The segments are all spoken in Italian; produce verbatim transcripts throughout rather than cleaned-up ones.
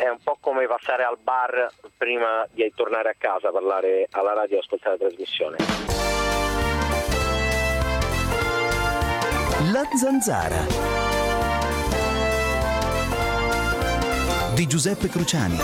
è un po' come passare al bar prima di tornare a casa, parlare alla radio e ascoltare la trasmissione. La Zanzara di Giuseppe Cruciani.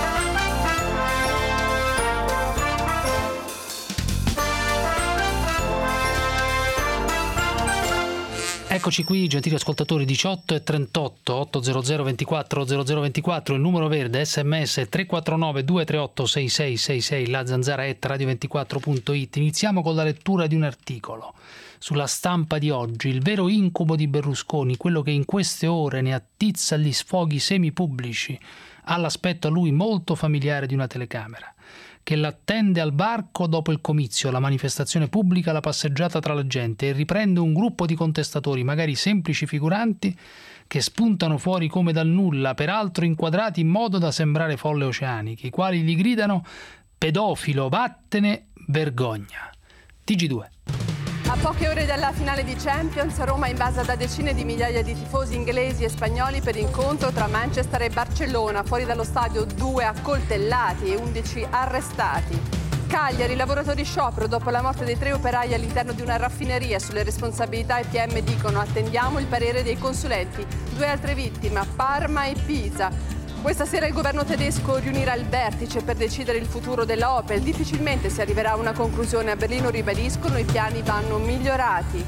Eccoci qui, gentili ascoltatori, diciotto e trentotto, ottocento ventiquattro zero zero ventiquattro, il numero verde, sms tre quattro nove due tre otto sei sei sei sei, la zanzara at radio ventiquattro punto it. Iniziamo con la lettura di un articolo sulla Stampa di oggi, il vero incubo di Berlusconi, quello che in queste ore ne attizza gli sfoghi semipubblici, ha l'aspetto a lui molto familiare di una telecamera, che l'attende al varco dopo il comizio, la manifestazione pubblica, la passeggiata tra la gente, e riprende un gruppo di contestatori, magari semplici figuranti, che spuntano fuori come dal nulla, peraltro inquadrati in modo da sembrare folle oceaniche, i quali gli gridano «Pedofilo, vattene, vergogna». T G due. A poche ore dalla finale di Champions, Roma è invasa da decine di migliaia di tifosi inglesi e spagnoli per l'incontro tra Manchester e Barcellona. Fuori dallo stadio due accoltellati e undici arrestati. Cagliari, lavoratori sciopero dopo la morte dei tre operai all'interno di una raffineria. Sulle responsabilità i P M dicono attendiamo il parere dei consulenti. Due altre vittime a Parma e Pisa. Questa sera il governo tedesco riunirà il vertice per decidere il futuro della Opel. Difficilmente si arriverà a una conclusione. A Berlino ribadiscono i piani vanno migliorati.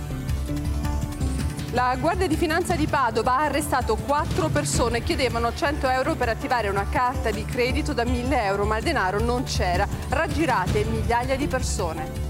La Guardia di Finanza di Padova ha arrestato quattro persone che chiedevano cento euro per attivare una carta di credito da mille euro, ma il denaro non c'era. Raggirate migliaia di persone.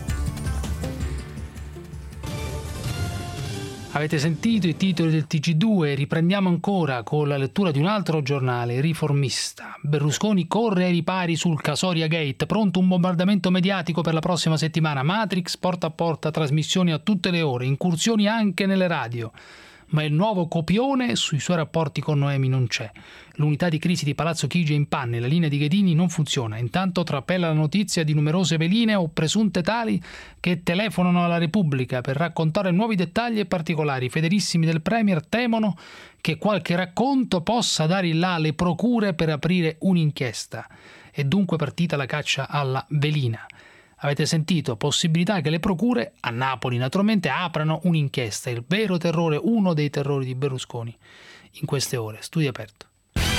Avete sentito i titoli del T G due, riprendiamo ancora con la lettura di un altro giornale, Riformista. Berlusconi corre ai ripari sul Casoria Gate, pronto un bombardamento mediatico per la prossima settimana, Matrix porta a porta, trasmissioni a tutte le ore, incursioni anche nelle radio. Ma il nuovo copione sui suoi rapporti con Noemi non c'è. L'unità di crisi di Palazzo Chigi è in panne, la linea di Ghedini non funziona. Intanto trapela la notizia di numerose veline o presunte tali che telefonano alla Repubblica per raccontare nuovi dettagli e particolari. I fedelissimi del Premier temono che qualche racconto possa dare il là alle procure per aprire un'inchiesta. È dunque partita la caccia alla velina. Avete sentito? Possibilità che le procure, a Napoli naturalmente, aprano un'inchiesta. Il vero terrore, uno dei terrori di Berlusconi in queste ore. Studio aperto.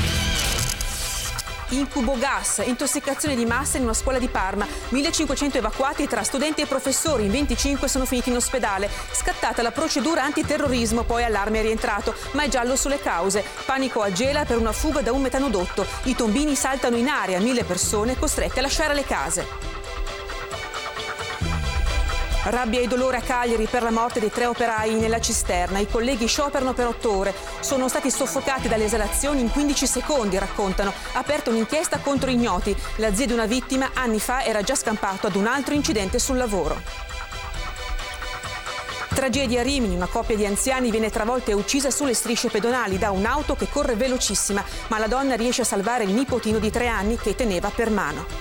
Incubo gas, intossicazione di massa in una scuola di Parma, millecinquecento evacuati tra studenti e professori, in venticinque sono finiti in ospedale. Scattata la procedura antiterrorismo, poi allarme è rientrato, ma è giallo sulle cause. Panico a Gela per una fuga da un metanodotto. I tombini saltano in aria, mille persone costrette a lasciare le case. Rabbia e dolore a Cagliari per la morte dei tre operai nella cisterna. I colleghi scioperano per otto ore. Sono stati soffocati dalle esalazioni in quindici secondi, raccontano. Aperta un'inchiesta contro ignoti. La zia di una vittima anni fa era già scampato ad un altro incidente sul lavoro. Tragedia a Rimini, una coppia di anziani viene travolta e uccisa sulle strisce pedonali da un'auto che corre velocissima, ma la donna riesce a salvare il nipotino di tre anni che teneva per mano.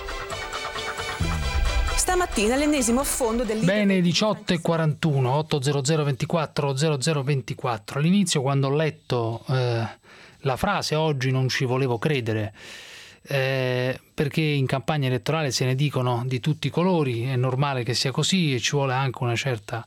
Stamattina l'ennesimo affondo del... Bene, diciotto e quarantuno, ottocento ventiquattro zero zero ventiquattro. All'inizio, quando ho letto eh, la frase «oggi non ci volevo credere», eh, perché in campagna elettorale se ne dicono di tutti i colori, è normale che sia così e ci vuole anche una certa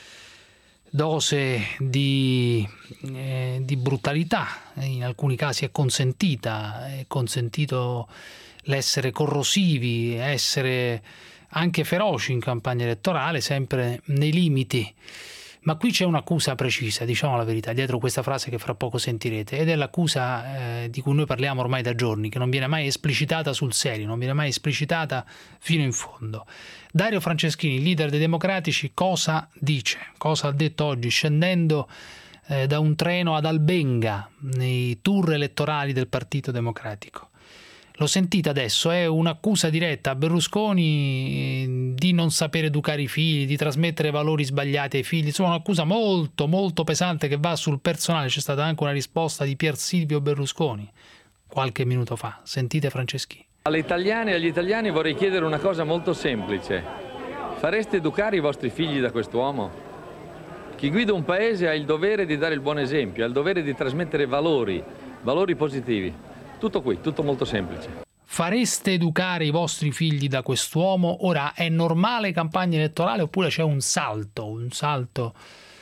dose di, eh, di brutalità, in alcuni casi è consentita, è consentito l'essere corrosivi, essere anche feroci in campagna elettorale, sempre nei limiti. Ma qui c'è un'accusa precisa, diciamo la verità, dietro questa frase che fra poco sentirete, ed è l'accusa eh, di cui noi parliamo ormai da giorni, che non viene mai esplicitata sul serio, non viene mai esplicitata fino in fondo. Dario Franceschini, leader dei Democratici, cosa dice? Cosa ha detto oggi, scendendo eh, da un treno ad Albenga, nei tour elettorali del Partito Democratico? Lo sentite adesso, è un'accusa diretta a Berlusconi di non sapere educare i figli, di trasmettere valori sbagliati ai figli, insomma un'accusa molto molto pesante che va sul personale. C'è stata anche una risposta di Pier Silvio Berlusconi qualche minuto fa. Sentite Franceschini. Alle italiane e agli italiani vorrei chiedere una cosa molto semplice. Fareste educare i vostri figli da quest'uomo? Chi guida un paese ha il dovere di dare il buon esempio, ha il dovere di trasmettere valori, valori positivi. Tutto qui, tutto molto semplice. Fareste educare i vostri figli da quest'uomo? Ora, è normale campagna elettorale oppure c'è un salto, un salto,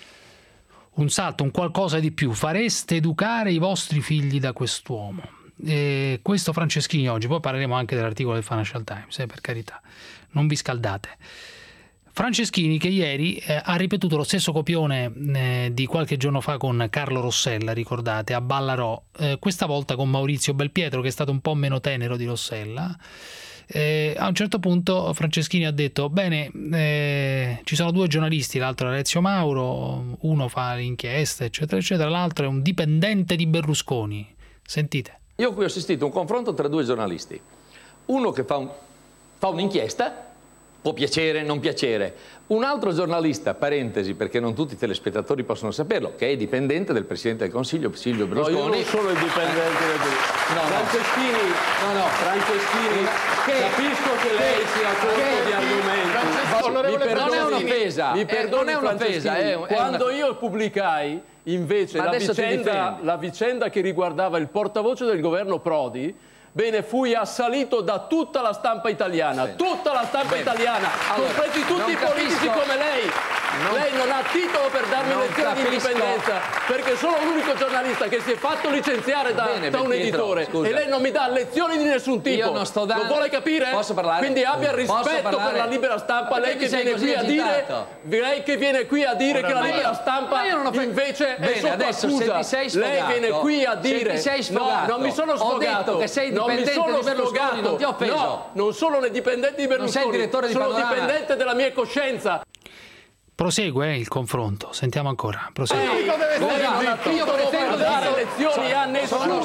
un salto, un qualcosa di più? Fareste educare i vostri figli da quest'uomo? E questo Franceschini oggi, poi parleremo anche dell'articolo del Financial Times, eh, per carità, non vi scaldate. Franceschini che ieri eh, ha ripetuto lo stesso copione eh, di qualche giorno fa con Carlo Rossella, ricordate, a Ballarò, eh, questa volta con Maurizio Belpietro, che è stato un po' meno tenero di Rossella. Eh, a un certo punto Franceschini ha detto: bene, eh, ci sono due giornalisti, l'altro è Ezio Mauro, uno fa l'inchiesta eccetera eccetera, l'altro è un dipendente di Berlusconi. Sentite. Io qui ho assistito a un confronto tra due giornalisti, uno che fa, un, fa un'inchiesta, può piacere, non piacere. Un altro giornalista, parentesi, perché non tutti i telespettatori possono saperlo, che è dipendente del Presidente del Consiglio, Silvio Berlusconi. No, io non sono il dipendente del Presidente. No, Franceschini, no, no. Franceschini, che, capisco che, che lei sia corto di argomenti. Mi perdoni, non è un'offesa, mi perdoni, non è un'offesa. È, è Quando una... io pubblicai invece la vicenda, la vicenda che riguardava il portavoce del governo Prodi, bene, fui assalito da tutta la stampa italiana, sì. tutta la stampa Bene. italiana, allora, compresi tutti i politici capisco. come lei. Non, lei non ha titolo per darmi lezioni di indipendenza, perché sono l'unico giornalista che si è fatto licenziare da, Bene, da un editore Pietro, e lei non mi dà lezioni di nessun tipo. Io non sto dando... Lo vuole capire? Posso parlare? Quindi abbia rispetto per la libera stampa, lei che viene qui a dire, lei che viene qui a dire che la libera stampa invece è sotto accusa. Lei viene qui a dire no, non mi sono sfogato, che sei dipendente di Berlusconi, non ti ho offeso. No, non sono le dipendenti di Berlusconi, sono dipendente della mia coscienza. Prosegue eh, il confronto, sentiamo ancora. Prosegue. Lei, lei io pretendo di dare lezioni a nessuno.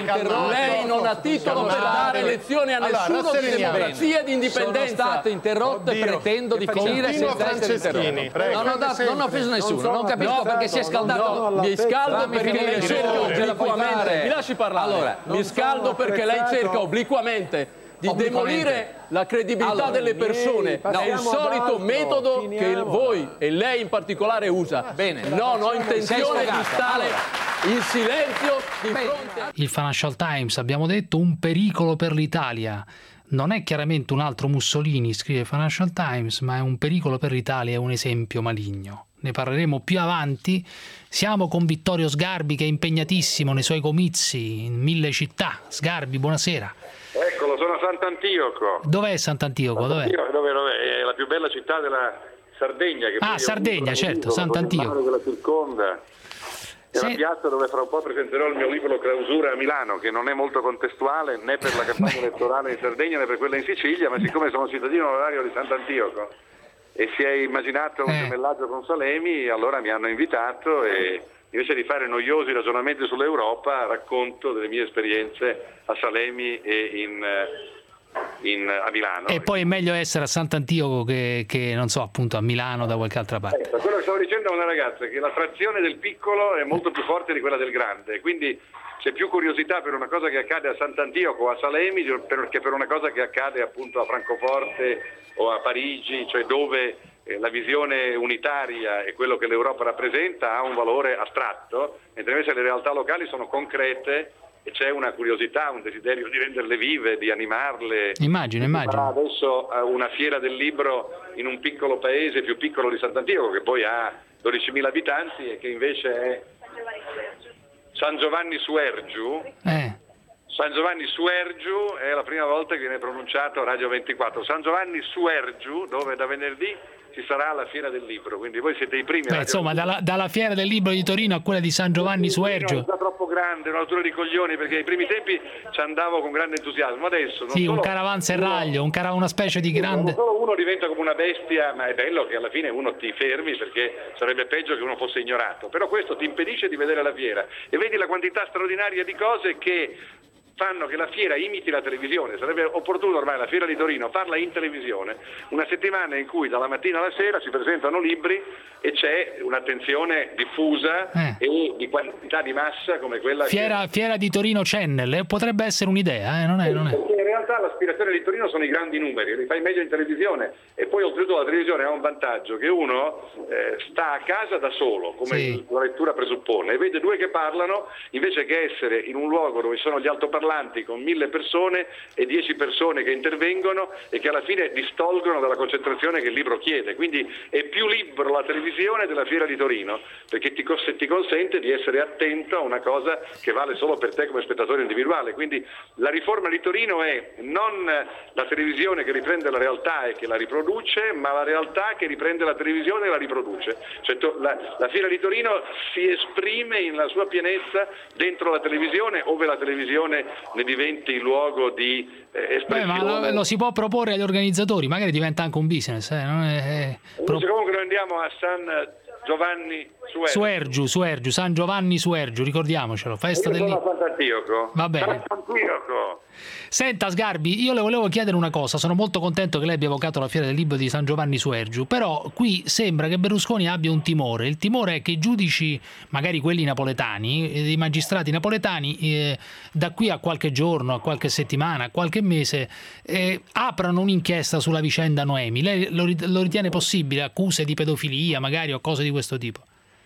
Lei non ha titolo per dare lezioni a nessuno di democrazia e di indipendenza. Sono stato interrotto e pretendo di finire senza essere interrotto. Non ho, dato, non ho offeso nessuno, non capisco perché si è scaldato. Mi scaldo perché lei cerca obliquamente. Mi lasci parlare. Allora, mi scaldo perché lei cerca obliquamente di demolire la credibilità allora, delle persone. No, è il solito metodo Finiamo. che voi e lei in particolare usa. Bene. No, non ho intenzione di stare allora. in silenzio di fronte a... Il Financial Times, abbiamo detto, un pericolo per l'Italia. Non è chiaramente un altro Mussolini, scrive Financial Times, ma è un pericolo per l'Italia, è un esempio maligno. Ne parleremo più avanti. Siamo con Vittorio Sgarbi, che è impegnatissimo nei suoi comizi in mille città. Sgarbi, buonasera. Eccolo, sono a Sant'Antioco. Dov'è Sant'Antioco? Dov'è? Dov'è, dov'è? È la più bella città della Sardegna. Che ah, Sardegna, certo, Sant'Antioco. Che la circonda. È Se... la piazza dove fra un po' presenterò il mio libro Clausura a Milano, che non è molto contestuale né per la campagna elettorale in Sardegna né per quella in Sicilia, ma siccome sono cittadino onorario di Sant'Antioco e si è immaginato un eh. gemellaggio con Salemi, allora mi hanno invitato e... invece di fare noiosi ragionamenti sull'Europa, racconto delle mie esperienze a Salemi e in, in, a Milano. E poi è meglio essere a Sant'Antioco che, che, non so, appunto a Milano o da qualche altra parte. Eh, quello che stavo dicendo a una ragazza è che l'attrazione del piccolo è molto più forte di quella del grande, quindi c'è più curiosità per una cosa che accade a Sant'Antioco o a Salemi che per una cosa che accade appunto a Francoforte o a Parigi, cioè dove la visione unitaria e quello che l'Europa rappresenta ha un valore astratto, mentre invece le realtà locali sono concrete e c'è una curiosità, un desiderio di renderle vive, di animarle. Immagino, immagino. Adesso una fiera del libro in un piccolo paese più piccolo di Sant'Antioco, che poi ha dodicimila abitanti e che invece è San Giovanni Suergiu. Eh. San Giovanni Suergiu è la prima volta che viene pronunciato a Radio ventiquattro. San Giovanni Suergiu, dove da venerdì ci sarà la Fiera del Libro, quindi voi siete i primi. Beh, insomma, dalla, dalla Fiera del Libro di Torino a quella di San Giovanni Suergiu. È già troppo grande, un'altura di coglioni, perché ai primi tempi ci andavo con grande entusiasmo. Adesso non sì, solo un caravanserraglio, un cara, una specie di grande. Non solo uno diventa come una bestia, ma è bello che alla fine uno ti fermi, perché sarebbe peggio che uno fosse ignorato. Però questo ti impedisce di vedere la fiera e vedi la quantità straordinaria di cose che fanno che la fiera imiti la televisione. Sarebbe opportuno ormai la Fiera di Torino farla in televisione, una settimana in cui dalla mattina alla sera si presentano libri e c'è un'attenzione diffusa eh. e di quantità di massa come quella Fiera, che... Fiera di Torino Channel, eh? Potrebbe essere un'idea, eh? non è, non è. Perché in realtà realtà l'aspirazione di Torino sono i grandi numeri, li fai meglio in televisione, e poi oltretutto la televisione ha un vantaggio, che uno eh, sta a casa da solo, come sì. la lettura presuppone, e vede due che parlano, invece che essere in un luogo dove ci sono gli altoparlanti con mille persone e dieci persone che intervengono e che alla fine distolgono dalla concentrazione che il libro chiede. Quindi è più libero la televisione della Fiera di Torino, perché ti, cos- ti consente di essere attento a una cosa che vale solo per te come spettatore individuale. Quindi la riforma di Torino è non la televisione che riprende la realtà e che la riproduce, ma la realtà che riprende la televisione e la riproduce. Cioè, to- la, la Fiera di Torino si esprime nella sua pienezza dentro la televisione, ove la televisione ne diventi il luogo di eh, espressione. Beh, ma lo, lo si può proporre agli organizzatori, magari diventa anche un business. Eh? Non è, è pro... Comunque noi andiamo a San Giovanni Suergiu. Suergiu, Suergiu, San Giovanni Suergiu, ricordiamocelo. Festa del libro. Sant'Antioco. Va bene. Sant'Antioco. Senta Sgarbi, io le volevo chiedere una cosa, sono molto contento che lei abbia evocato la Fiera del Libro di San Giovanni Suergiu, però qui sembra che Berlusconi abbia un timore, il timore è che i giudici, magari quelli napoletani, i magistrati napoletani, eh, da qui a qualche giorno, a qualche settimana, a qualche mese, eh, aprano un'inchiesta sulla vicenda Noemi. Lei lo, lo ritiene possibile? Accuse di pedofilia magari o cose di questo tipo?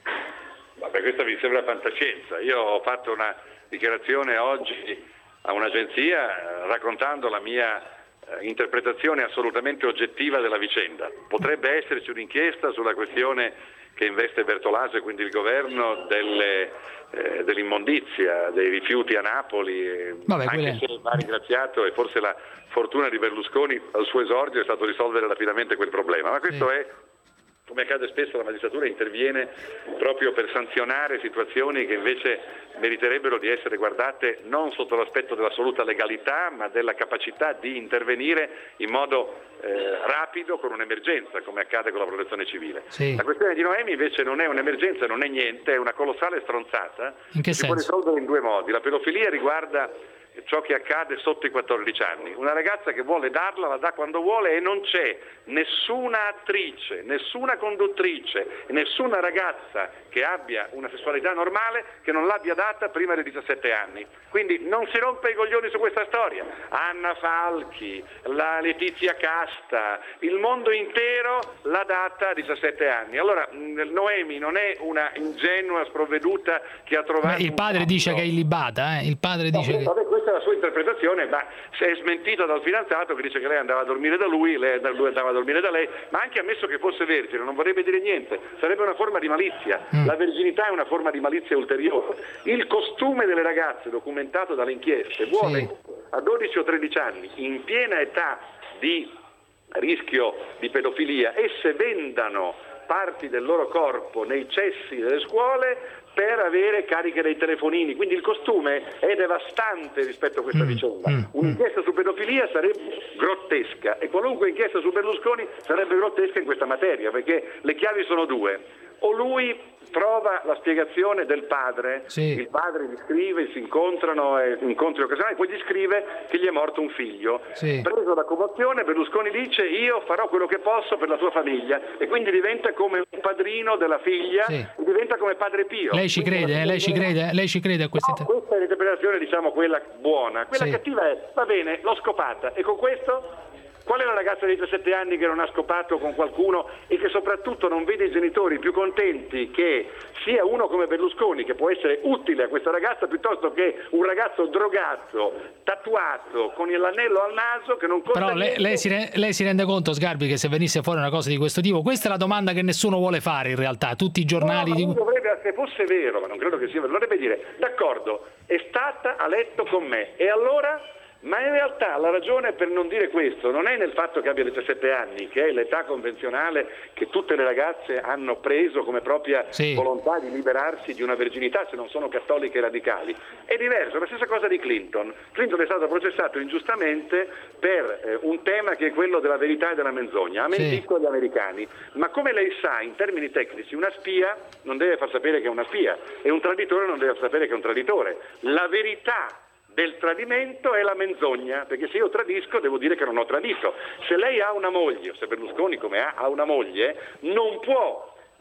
Vabbè, questa mi sembra fantascienza. Io ho fatto una dichiarazione oggi a un'agenzia raccontando la mia eh, interpretazione assolutamente oggettiva della vicenda. Potrebbe esserci un'inchiesta sulla questione che investe Bertolaso e quindi il governo delle, eh, dell'immondizia, dei rifiuti a Napoli, eh, Vabbè, anche quelle... se va ringraziato, e forse la fortuna di Berlusconi al suo esordio è stato risolvere rapidamente quel problema, ma questo sì. è, come accade spesso, la magistratura interviene proprio per sanzionare situazioni che invece meriterebbero di essere guardate non sotto l'aspetto dell'assoluta legalità, ma della capacità di intervenire in modo eh, rapido con un'emergenza, come accade con la protezione civile. Sì. La questione di Noemi invece non è un'emergenza, non è niente, è una colossale stronzata. In che si senso? può risolvere in due modi. La pedofilia riguarda ciò che accade sotto i quattordici anni. Una ragazza che vuole darla la dà quando vuole, e non c'è nessuna attrice, nessuna conduttrice, nessuna ragazza che abbia una sessualità normale che non l'abbia data prima dei diciassette anni. Quindi non si rompe i coglioni su questa storia. Anna Falchi, la Letizia Casta, il mondo intero l'ha data a diciassette anni. Allora Noemi non è una ingenua sprovveduta che ha trovato... Beh, il padre dice che è illibata, eh? Il padre no, dice che... vabbè, questa è la sua interpretazione, ma se è smentita dal fidanzato che dice che lei andava a dormire da lui, lei, lui andava a dormire da lei, ma anche ammesso che fosse vergine non vorrebbe dire niente, sarebbe una forma di malizia. Mm. La verginità è una forma di malizia ulteriore. Il costume delle ragazze, documentato dalle inchieste, vuole sì. a dodici o tredici anni, in piena età di rischio di pedofilia, esse vendano parti del loro corpo nei cessi delle scuole per avere cariche dei telefonini. Quindi il costume è devastante rispetto a questa mm, vicenda. Mm, Un'inchiesta su pedofilia sarebbe grottesca, e qualunque inchiesta su Berlusconi sarebbe grottesca in questa materia, perché le chiavi sono due: o lui trova la spiegazione del padre, sì. il padre gli scrive, si incontrano, eh, incontri occasionali, poi gli scrive che gli è morto un figlio. Sì. Preso da commozione, Berlusconi dice: io farò quello che posso per la tua famiglia, e quindi diventa come un padrino della figlia, sì. e diventa come Padre Pio. Lei ci quindi crede, eh? lei ci crede, lei ci crede a questa no, questa è l'interpretazione, diciamo, quella buona. Quella sì. cattiva è: va bene, l'ho scopata, e con questo... Qual è la ragazza di diciassette anni che non ha scopato con qualcuno e che soprattutto non vede i genitori più contenti che sia uno come Berlusconi, che può essere utile a questa ragazza, piuttosto che un ragazzo drogato, tatuato, con l'anello al naso, che non conta Però lei, lei, si rende, lei si rende conto, Sgarbi, che se venisse fuori una cosa di questo tipo, questa è la domanda che nessuno vuole fare in realtà, tutti i giornali... No, di... dovrebbe, se fosse vero, ma non credo che sia vero, dovrebbe dire: d'accordo, è stata a letto con me, e allora... Ma in realtà la ragione per non dire questo non è nel fatto che abbia diciassette anni, che è l'età convenzionale che tutte le ragazze hanno preso come propria sì. volontà di liberarsi di una verginità se non sono cattoliche radicali. È diverso, la stessa cosa di Clinton. Clinton è stato processato ingiustamente per eh, un tema che è quello della verità e della menzogna. Ha mentito agli americani. Ma come lei sa, in termini tecnici, una spia non deve far sapere che è una spia, e un traditore non deve far sapere che è un traditore. La verità del tradimento è la menzogna, perché se io tradisco devo dire che non ho tradito. Se lei ha una moglie, o se Berlusconi come ha, ha una moglie, non può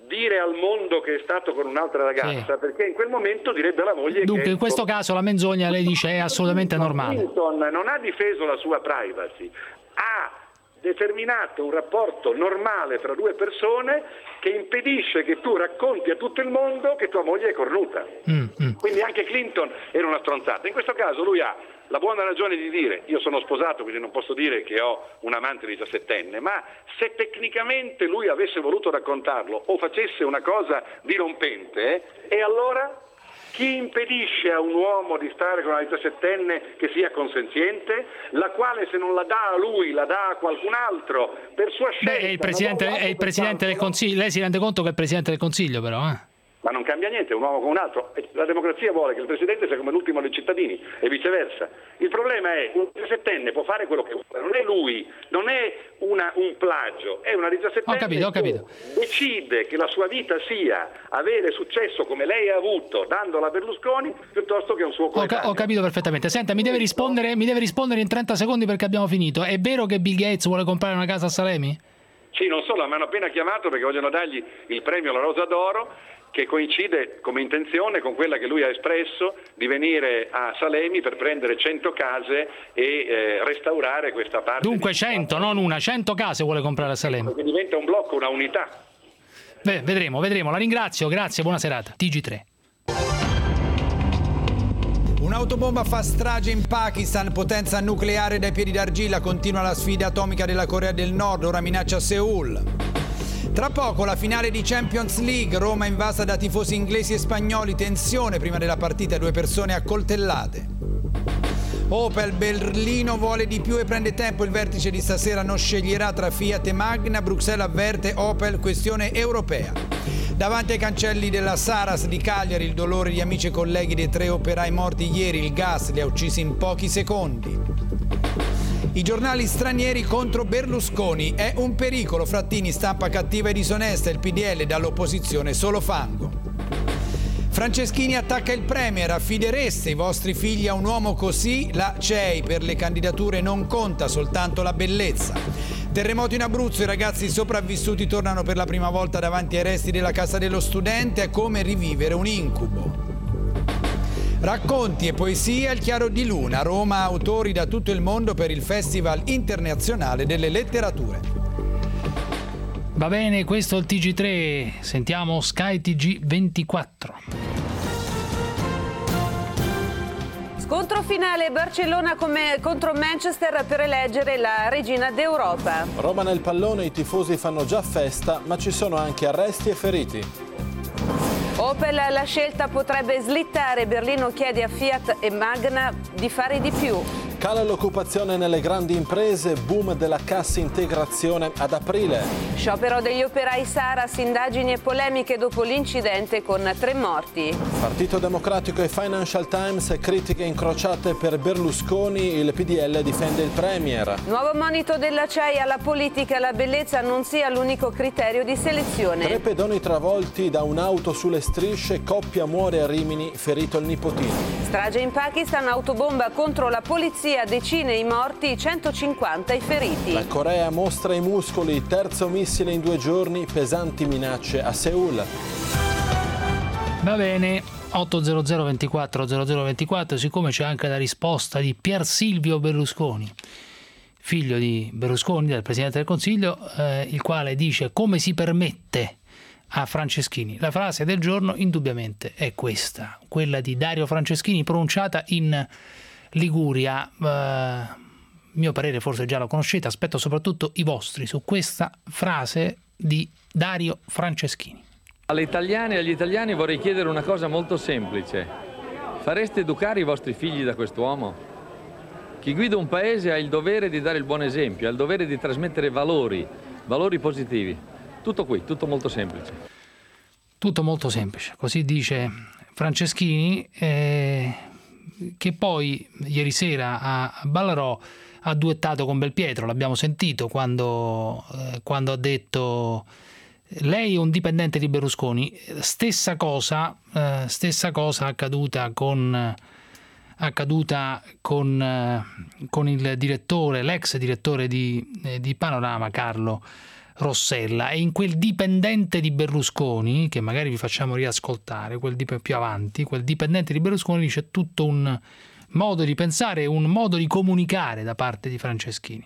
dire al mondo che è stato con un'altra ragazza, sì, perché in quel momento direbbe alla moglie. Dunque che in questo caso la menzogna, lei dice, è assolutamente normale. Clinton non ha difeso la sua privacy, ha determinato un rapporto normale fra due persone che impedisce che tu racconti a tutto il mondo che tua moglie è cornuta. Mm, mm. Quindi anche Clinton era una stronzata. In questo caso lui ha la buona ragione di dire: io sono sposato, quindi non posso dire che ho un amante diciassettenne, ma se tecnicamente lui avesse voluto raccontarlo o facesse una cosa dirompente, e allora chi impedisce a un uomo di stare con una diciassettenne che sia consenziente, la quale se non la dà a lui la dà a qualcun altro per sua scelta? Beh, è il Presidente, è il presidente del Consiglio, lei si rende conto che è il Presidente del Consiglio però, eh? Ma non cambia niente, un uomo con un altro. La democrazia vuole che il Presidente sia come l'ultimo dei cittadini e viceversa. Il problema è che un diciassettenne può fare quello che vuole, non è lui, non è una, un plagio, è una diciassettenne ho capito, ho capito. che decide che la sua vita sia avere successo come lei ha avuto dandola a Berlusconi piuttosto che un suo coetaneo. Ho, ho capito perfettamente. Senta, mi deve rispondere, mi deve rispondere in trenta secondi perché abbiamo finito. È vero che Bill Gates vuole comprare una casa a Salemi? Sì, non solo, mi hanno appena chiamato perché vogliono dargli il premio alla Rosa d'Oro, che coincide come intenzione con quella che lui ha espresso di venire a Salemi per prendere cento case e eh, restaurare questa parte. Dunque cento, non una, cento case vuole comprare a Salemi. Perché diventa un blocco, una unità. Beh, vedremo, vedremo. La ringrazio, grazie, buona serata. T G tre. Un'autobomba fa strage in Pakistan, potenza nucleare dai piedi d'argilla, continua la sfida atomica della Corea del Nord, ora minaccia Seoul. Tra poco la finale di Champions League, Roma invasa da tifosi inglesi e spagnoli, tensione prima della partita, due persone accoltellate. Opel, Berlino vuole di più e prende tempo, il vertice di stasera non sceglierà tra Fiat e Magna, Bruxelles avverte Opel, questione europea. Davanti ai cancelli della Saras di Cagliari il dolore di amici e colleghi dei tre operai morti ieri, il gas li ha uccisi in pochi secondi. I giornali stranieri contro Berlusconi, è un pericolo, Frattini, stampa cattiva e disonesta, il P D L dall'opposizione solo fango. Franceschini attacca il Premier, affidereste i vostri figli a un uomo così? La C E I per le candidature non conta, soltanto la bellezza. Terremoto in Abruzzo, i ragazzi sopravvissuti tornano per la prima volta davanti ai resti della casa dello studente, è come rivivere un incubo. Racconti e poesia, il chiaro di luna, Roma autori da tutto il mondo per il Festival Internazionale delle Letterature. Va bene, questo è il T G tre, sentiamo Sky T G ventiquattro. Scontro finale Barcellona come contro Manchester per eleggere la regina d'Europa. Roma nel pallone, i tifosi fanno già festa, ma ci sono anche arresti e feriti. Opel, la scelta potrebbe slittare, Berlino chiede a Fiat e Magna di fare di più. Cala l'occupazione nelle grandi imprese, boom della cassa integrazione ad aprile. Sciopero degli operai Saras, indagini e polemiche dopo l'incidente con tre morti. Partito Democratico e Financial Times, critiche incrociate per Berlusconi, il P D L difende il Premier. Nuovo monito della C E I alla politica, la bellezza non sia l'unico criterio di selezione. Tre pedoni travolti da un'auto sulle strisce, coppia muore a Rimini, ferito il nipotino. Strage in Pakistan, autobomba contro la polizia, decine i morti, centocinquanta i feriti. La Corea mostra i muscoli, terzo missile in due giorni, pesanti minacce a Seoul. Va bene, otto zero zero ventiquattro zero zero ventiquattro, siccome c'è anche la risposta di Pier Silvio Berlusconi, figlio di Berlusconi, del Presidente del Consiglio, eh, il quale dice: come si permette a Franceschini? La frase del giorno indubbiamente è questa, quella di Dario Franceschini, pronunciata in Liguria. Uh, mio parere forse già lo conoscete, aspetto soprattutto i vostri su questa frase di Dario Franceschini. Alle italiane e agli italiani vorrei chiedere una cosa molto semplice: fareste educare i vostri figli da quest'uomo? Chi guida un paese ha il dovere di dare il buon esempio, ha il dovere di trasmettere valori, valori positivi. Tutto qui, tutto molto semplice. Tutto molto semplice, così dice Franceschini, eh, che poi ieri sera a Ballarò ha duettato con Belpietro, l'abbiamo sentito quando, eh, quando ha detto: lei è un dipendente di Berlusconi. Stessa cosa, eh, stessa cosa accaduta con, accaduta con, eh, con il direttore, l'ex direttore di, eh, di Panorama, Carlo Rossella, e in quel dipendente di Berlusconi, che magari vi facciamo riascoltare, quel dip- più avanti, quel dipendente di Berlusconi c'è tutto un modo di pensare, un modo di comunicare da parte di Franceschini.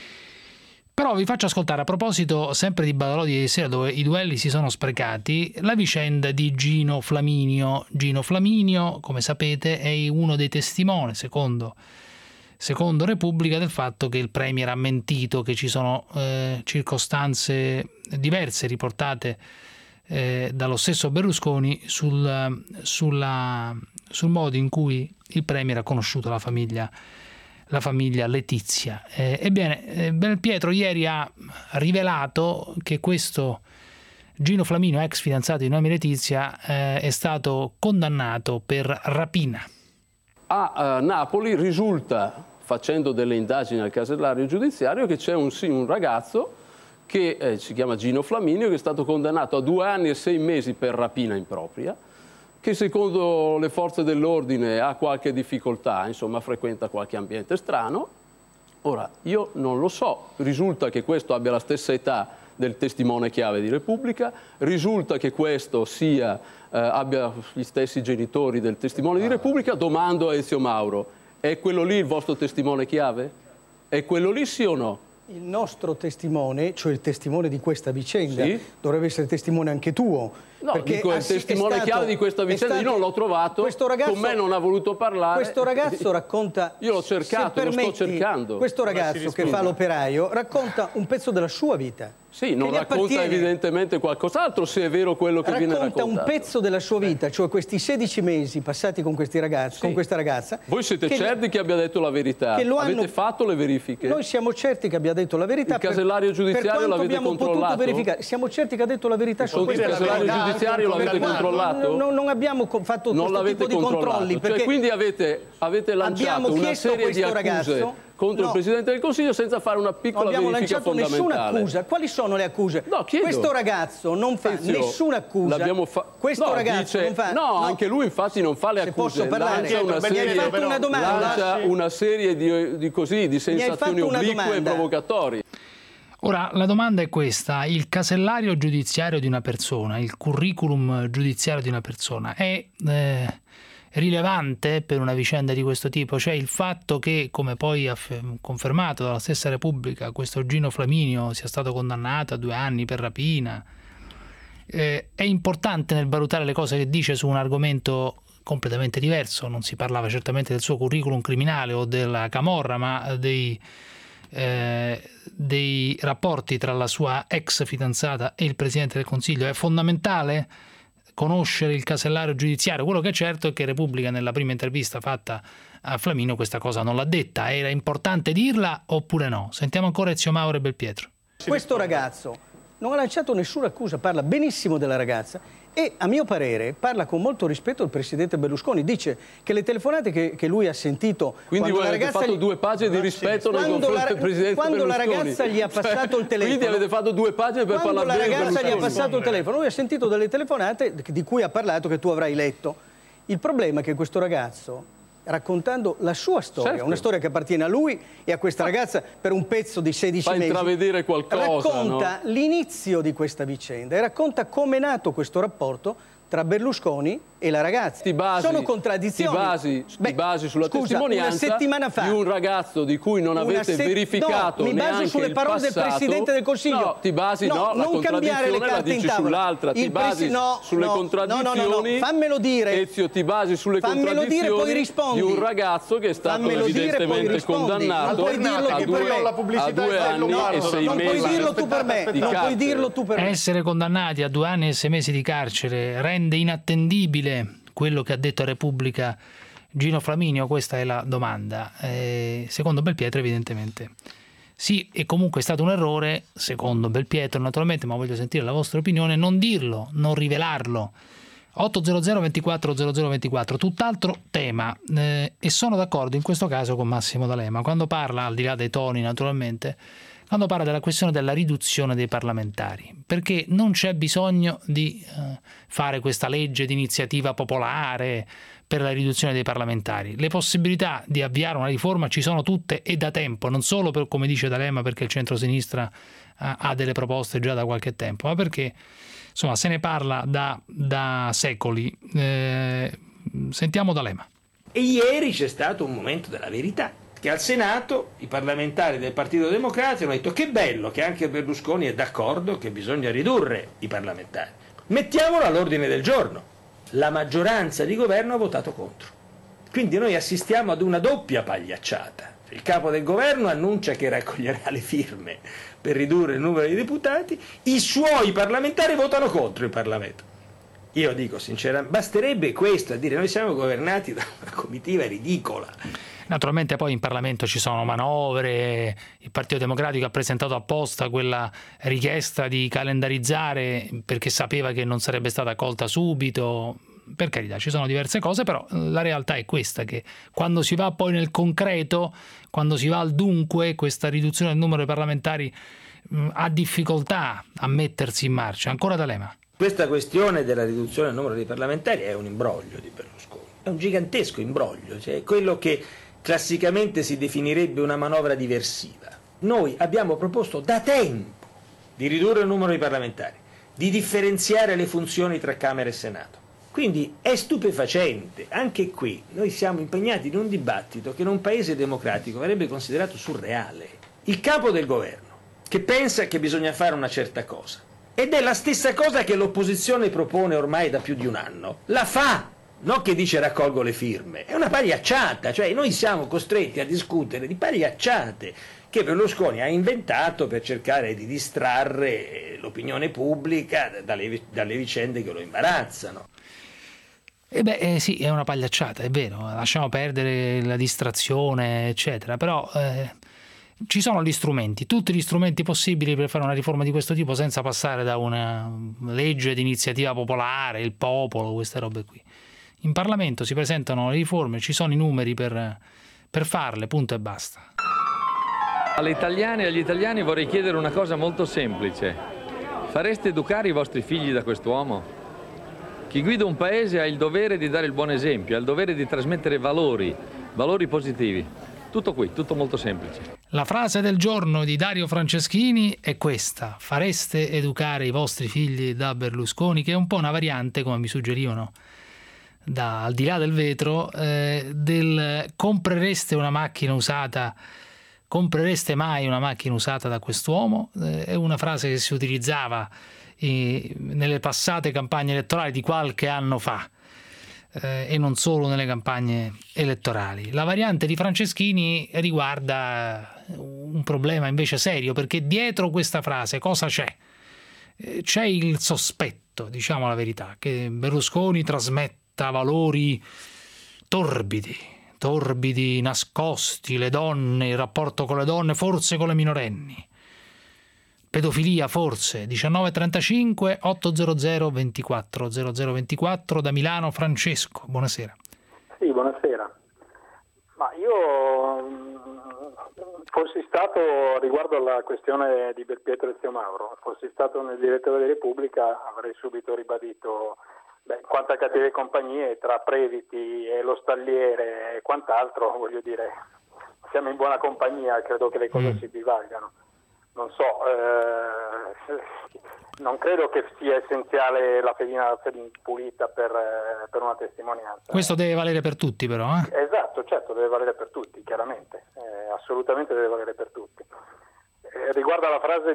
Però vi faccio ascoltare, a proposito sempre di Badalò di ieri sera, dove i duelli si sono sprecati, la vicenda di Gino Flaminio. Gino Flaminio, come sapete, è uno dei testimoni, secondo, secondo Repubblica, del fatto che il Premier ha mentito, che ci sono eh, circostanze diverse riportate eh, dallo stesso Berlusconi sul, sulla, sul modo in cui il Premier ha conosciuto la famiglia la famiglia Letizia. Eh, ebbene, eh, Belpietro ieri ha rivelato che questo Gino Flaminio, ex fidanzato di Noemi Letizia, eh, è stato condannato per rapina. A uh, Napoli risulta, facendo delle indagini al casellario giudiziario, che c'è un, un ragazzo che eh, si chiama Gino Flaminio, che è stato condannato a due anni e sei mesi per rapina impropria, che secondo le forze dell'ordine ha qualche difficoltà, insomma frequenta qualche ambiente strano. Ora, io non lo so, risulta che questo abbia la stessa età del testimone chiave di Repubblica, risulta che questo sia, eh, abbia gli stessi genitori del testimone di Repubblica. Domando a Ezio Mauro, è quello lì il vostro testimone chiave? È quello lì, sì o no? Il nostro testimone, cioè il testimone di questa vicenda, sì, dovrebbe essere testimone anche tuo. No, dico il testimone stato, chiave di questa vicenda, stato, io non l'ho trovato, ragazzo, con me non ha voluto parlare. Questo ragazzo racconta... Io l'ho cercato, lo sto cercando. Questo ragazzo che fa l'operaio racconta un pezzo della sua vita. Sì, non racconta evidentemente qualcos'altro, se è vero quello che viene raccontato. Racconta un pezzo della sua vita, cioè questi sedici mesi passati con questi ragazzi, sì, con questa ragazza. Voi siete che certi lo, che abbia detto la verità? Che lo Avete hanno, fatto le verifiche? Noi siamo certi che abbia detto la verità. Il casellario giudiziario l'avete controllato? Siamo certi che ha detto la verità su questo. Il casellario giudiziario l'avete controllato? No, non abbiamo fatto non questo tipo di controlli. Cioè, quindi avete, avete lanciato una serie di accuse ragazzo, contro no, il Presidente del Consiglio senza fare una piccola verifica fondamentale. Non abbiamo lanciato nessuna accusa. Quali sono le accuse? No, chiedo. Questo ragazzo non fa Ezio, nessuna accusa. Fa... Questo no, ragazzo dice... non fa... No, no, anche lui infatti non fa le accuse. Se posso parlare, lancia una serie, mi hai fatto una domanda. Lancia una serie di, di, così, di sensazioni oblique e provocatorie. Ora, la domanda è questa: il casellario giudiziario di una persona, il curriculum giudiziario di una persona è eh, rilevante per una vicenda di questo tipo? Cioè il fatto che, come poi ha confermato dalla stessa Repubblica, questo Gino Flaminio sia stato condannato a due anni per rapina, eh, è importante nel valutare le cose che dice su un argomento completamente diverso. Non si parlava certamente del suo curriculum criminale o della camorra, ma dei... Eh, dei rapporti tra la sua ex fidanzata e il Presidente del Consiglio. È fondamentale conoscere il casellario giudiziario. Quello che è certo è che Repubblica, nella prima intervista fatta a Flaminio, questa cosa non l'ha detta. Era importante dirla oppure no? Sentiamo ancora Ezio Mauro e Belpietro. Questo ragazzo non ha lanciato nessuna accusa, parla benissimo della ragazza e, a mio parere, parla con molto rispetto il Presidente Berlusconi. Dice che le telefonate che, che lui ha sentito... Quindi voi avete fatto gli... due pagine di rispetto nei confronti del Presidente quando Berlusconi. Quando la ragazza gli ha passato cioè, il telefono... Quindi avete fatto due pagine per quando parlare bene. Quando la ragazza gli ha passato il telefono, lui ha sentito delle telefonate di cui ha parlato, che tu avrai letto. Il problema è che questo ragazzo, raccontando la sua storia, certo, una storia che appartiene a lui e a questa ragazza per un pezzo di sedici Fa mesi, intravedere qualcosa, racconta no? l'inizio di questa vicenda e racconta come è nato questo rapporto tra Berlusconi e la ragazza. Ti basi, Sono contraddizioni. Ti basi, Beh, ti basi sulla scusa, testimonianza una settimana fa, di un ragazzo di cui non avete se... verificato no, mi baso neanche sulle il parole passato. del Presidente del Consiglio. No, ti basi, no, no, la non cambiare le contraddizione la carte in dici tavola. sull'altra, ti Il basi presi... no, sulle no, contraddizioni. No, no, no, fammelo dire. Ezio, ti basi sulle fammelo contraddizioni dire, poi rispondi. di un ragazzo che è stato fammelo evidentemente dire, condannato puoi dirlo a due, a due anni e sei non mesi. Non puoi dirlo tu per me. Non puoi dirlo tu per me. Essere condannati a due anni e sei mesi di carcere rende inattendibile quello che ha detto a Repubblica Gino Flaminio? Questa è la domanda. Eh, secondo Belpietro evidentemente sì, e comunque è stato un errore, secondo Belpietro naturalmente, ma voglio sentire la vostra opinione, non dirlo, non rivelarlo. ottocento ventiquattro zero zero ventiquattro, tutt'altro tema, eh, e sono d'accordo in questo caso con Massimo D'Alema quando parla, al di là dei toni naturalmente, quando parla della questione della riduzione dei parlamentari, perché non c'è bisogno di eh, fare questa legge di iniziativa popolare per la riduzione dei parlamentari. Le possibilità di avviare una riforma ci sono tutte e da tempo, non solo per, come dice D'Alema, perché il centrosinistra eh, ha delle proposte già da qualche tempo, ma perché insomma se ne parla da, da secoli. Eh, sentiamo D'Alema. E ieri c'è stato un momento della verità, che al Senato i parlamentari del Partito Democratico hanno detto: che bello che anche Berlusconi è d'accordo che bisogna ridurre i parlamentari, mettiamolo all'ordine del giorno. La maggioranza di governo ha votato contro. Quindi noi assistiamo ad una doppia pagliacciata. Il capo del governo annuncia che raccoglierà le firme per ridurre il numero di deputati, i suoi parlamentari votano contro il Parlamento. Io dico sinceramente, basterebbe questo a dire: noi siamo governati da una comitiva ridicola. Naturalmente poi in Parlamento ci sono manovre, il Partito Democratico ha presentato apposta quella richiesta di calendarizzare perché sapeva che non sarebbe stata accolta subito. Per carità, ci sono diverse cose, però la realtà è questa, che quando si va poi nel concreto, quando si va al dunque, questa riduzione del numero dei parlamentari mh, ha difficoltà a mettersi in marcia. Ancora D'Alema. Questa questione della riduzione del numero dei parlamentari è un imbroglio di Berlusconi, è un gigantesco imbroglio, cioè quello che classicamente si definirebbe una manovra diversiva. Noi abbiamo proposto da tempo di ridurre il numero dei parlamentari, di differenziare le funzioni tra Camera e Senato. Quindi è stupefacente, anche qui noi siamo impegnati in un dibattito che in un paese democratico verrebbe considerato surreale. Il capo del governo che pensa che bisogna fare una certa cosa, ed è la stessa cosa che l'opposizione propone ormai da più di un anno, la fa, non che dice raccolgo le firme, è una pagliacciata, cioè noi siamo costretti a discutere di pagliacciate che Berlusconi ha inventato per cercare di distrarre l'opinione pubblica dalle, dalle vicende che lo imbarazzano. Eh beh, eh sì, è una pagliacciata, è vero, lasciamo perdere la distrazione, eccetera, però eh, ci sono gli strumenti, tutti gli strumenti possibili per fare una riforma di questo tipo senza passare da una legge di iniziativa popolare, il popolo, queste robe qui. In Parlamento si presentano le riforme, ci sono i numeri per, per farle, punto e basta. Alle italiane e agli italiani vorrei chiedere una cosa molto semplice. Fareste educare i vostri figli da quest'uomo? Chi guida un paese ha il dovere di dare il buon esempio, ha il dovere di trasmettere valori, valori positivi. Tutto qui, tutto molto semplice. La frase del giorno di Dario Franceschini è questa: fareste educare i vostri figli da Berlusconi, che è un po' una variante, come mi suggerivano da al di là del vetro, eh, del comprereste una macchina usata, comprereste mai una macchina usata da quest'uomo? Eh, è una frase che si utilizzava eh, nelle passate campagne elettorali di qualche anno fa. Eh, e non solo nelle campagne elettorali. La variante di Franceschini riguarda un problema invece serio, perché dietro questa frase cosa c'è? Eh, c'è il sospetto, diciamo la verità, che Berlusconi trasmetta valori torbidi, torbidi, nascosti, le donne, il rapporto con le donne, forse con le minorenni. Pedofilia forse. Diciannove e trentacinque, ottocento ventiquattro zero zero ventiquattro da Milano. Francesco, buonasera. Sì, buonasera. Ma io fossi stato, riguardo alla questione di Belpietro e Zio Mauro, fossi stato nel direttore della Repubblica, avrei subito ribadito beh, quante cattive compagnie tra Previti e lo Stalliere e quant'altro, voglio dire, siamo in buona compagnia, credo che le cose mm. si bivalgano. Non so, eh, non credo che sia essenziale la fedina pulita per, eh, per una testimonianza. Questo deve valere per tutti però, eh? Esatto, certo, deve valere per tutti, chiaramente, eh, assolutamente deve valere per tutti. Eh, riguardo alla frase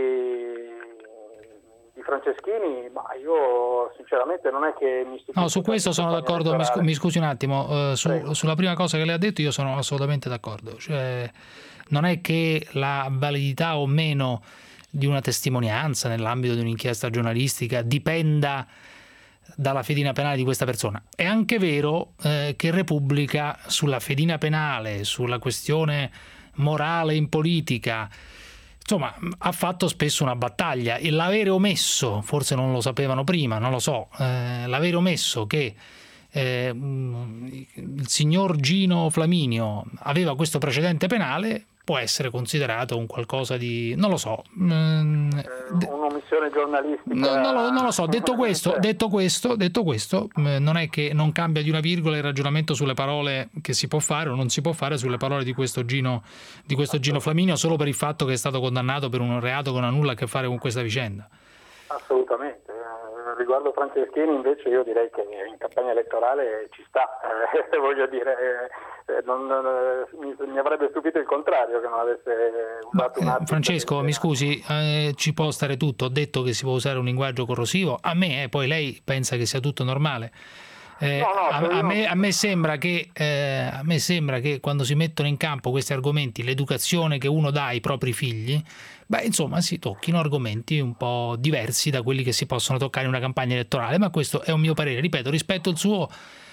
di, di Franceschini, ma io sinceramente non è che mi stupisco. No, su questo sono d'accordo, mi, scu- mi scusi un attimo, uh, su, sulla prima cosa che lei ha detto io sono assolutamente d'accordo, cioè non è che la validità o meno di una testimonianza nell'ambito di un'inchiesta giornalistica dipenda dalla fedina penale di questa persona. È anche vero eh, che Repubblica sulla fedina penale, sulla questione morale in politica, insomma, ha fatto spesso una battaglia, e l'avere omesso, forse non lo sapevano prima, non lo so, eh, l'avere omesso che eh, il signor Gino Flaminio aveva questo precedente penale può essere considerato un qualcosa di, non lo so, mm, un'omissione giornalistica. No, non, lo, non lo so. Detto questo, detto questo, detto questo, non è che non cambia di una virgola il ragionamento sulle parole che si può fare o non si può fare sulle parole di questo Gino, di questo Gino Flaminio, solo per il fatto che è stato condannato per un reato che non ha nulla a che fare con questa vicenda. Assolutamente. Riguardo Franceschini invece io direi che in campagna elettorale ci sta, eh, voglio dire, eh, non, non, mi, mi avrebbe stupito il contrario che non avesse usato un attimo. Francesco, mi scusi, eh, ci può stare tutto, ho detto che si può usare un linguaggio corrosivo, a me, eh, poi lei pensa che sia tutto normale. Eh, no, no, a, a, me, a, me sembra che, eh, a me sembra che quando si mettono in campo questi argomenti, l'educazione che uno dà ai propri figli, beh, insomma, si tocchino argomenti un po' diversi da quelli che si possono toccare in una campagna elettorale, ma questo è un mio parere, ripeto, rispetto il suo,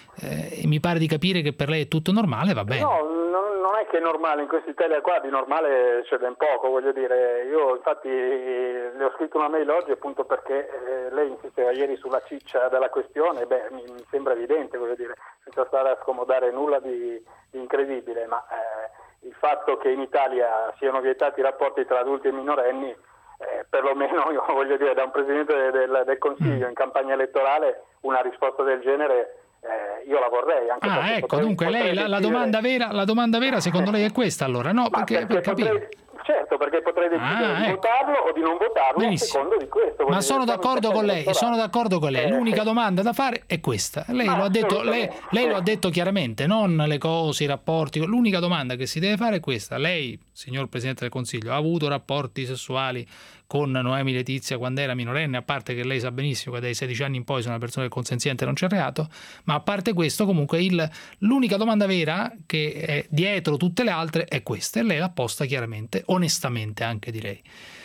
eh, mi pare di capire che per lei è tutto normale, va bene. No, non, non è che è normale, in questa Italia qua di normale c'è ben poco, voglio dire, io infatti le ho scritto una mail oggi appunto perché eh, lei insisteva ieri sulla ciccia della questione, beh, mi, mi sembra evidente, voglio dire, senza stare a scomodare nulla di, di incredibile, ma eh, il fatto che in Italia siano vietati i rapporti tra adulti e minorenni, eh, perlomeno io voglio dire da un Presidente del, del Consiglio in campagna elettorale una risposta del genere Eh, io la vorrei anche ah ecco potrei, dunque potrei lei la, la domanda vera la domanda vera secondo lei è questa allora no perché, perché per capire potrei, certo perché potrei decidere ah, di ecco. votarlo o di non votarlo a secondo di questo ma sono d'accordo con lei sono d'accordo con lei eh, l'unica domanda da fare è questa lei lo ha detto lei, lei lo ha detto chiaramente non le cose i rapporti l'unica domanda che si deve fare è questa lei signor Presidente del Consiglio ha avuto rapporti sessuali con Noemi Letizia quando era minorenne, a parte che lei sa benissimo che dai sedici anni in poi se una persona è consenziente non c'è reato, ma a parte questo comunque il, l'unica domanda vera che è dietro tutte le altre è questa e lei l'ha posta chiaramente, onestamente anche direi.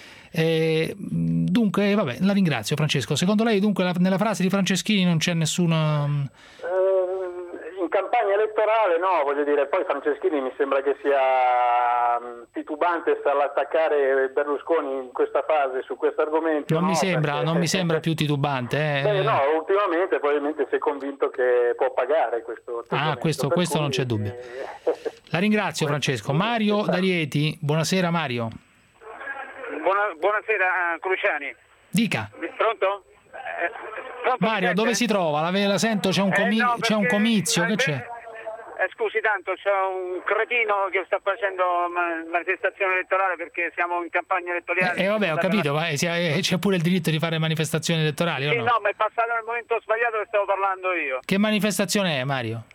Eh, dunque vabbè, la ringrazio Francesco. Secondo lei dunque la, nella frase di Franceschini non c'è nessuno... In campagna elettorale no, voglio dire, poi Franceschini mi sembra che sia titubante all'attaccare Berlusconi in questa fase su questo argomento. Non no, mi sembra, perché... non mi sembra più titubante. Eh. Beh, no, ultimamente probabilmente si è convinto che può pagare questo. Ah, questo, questo non c'è dubbio. La ringrazio Francesco. Mario da Rieti, buonasera Mario. Buona, buonasera Cruciani. Dica. Pronto? Mario, dove si trova? La, la sento, c'è un, comi- eh no, c'è un comizio, che c'è? Eh, scusi tanto, c'è un cretino che sta facendo manifestazione elettorale perché siamo in campagna elettorale. Eh, eh vabbè, ho capito, ma c'è pure il diritto di fare manifestazioni elettorali, sì, o no? no, ma è passato nel momento sbagliato che stavo parlando io. Che manifestazione è, Mario?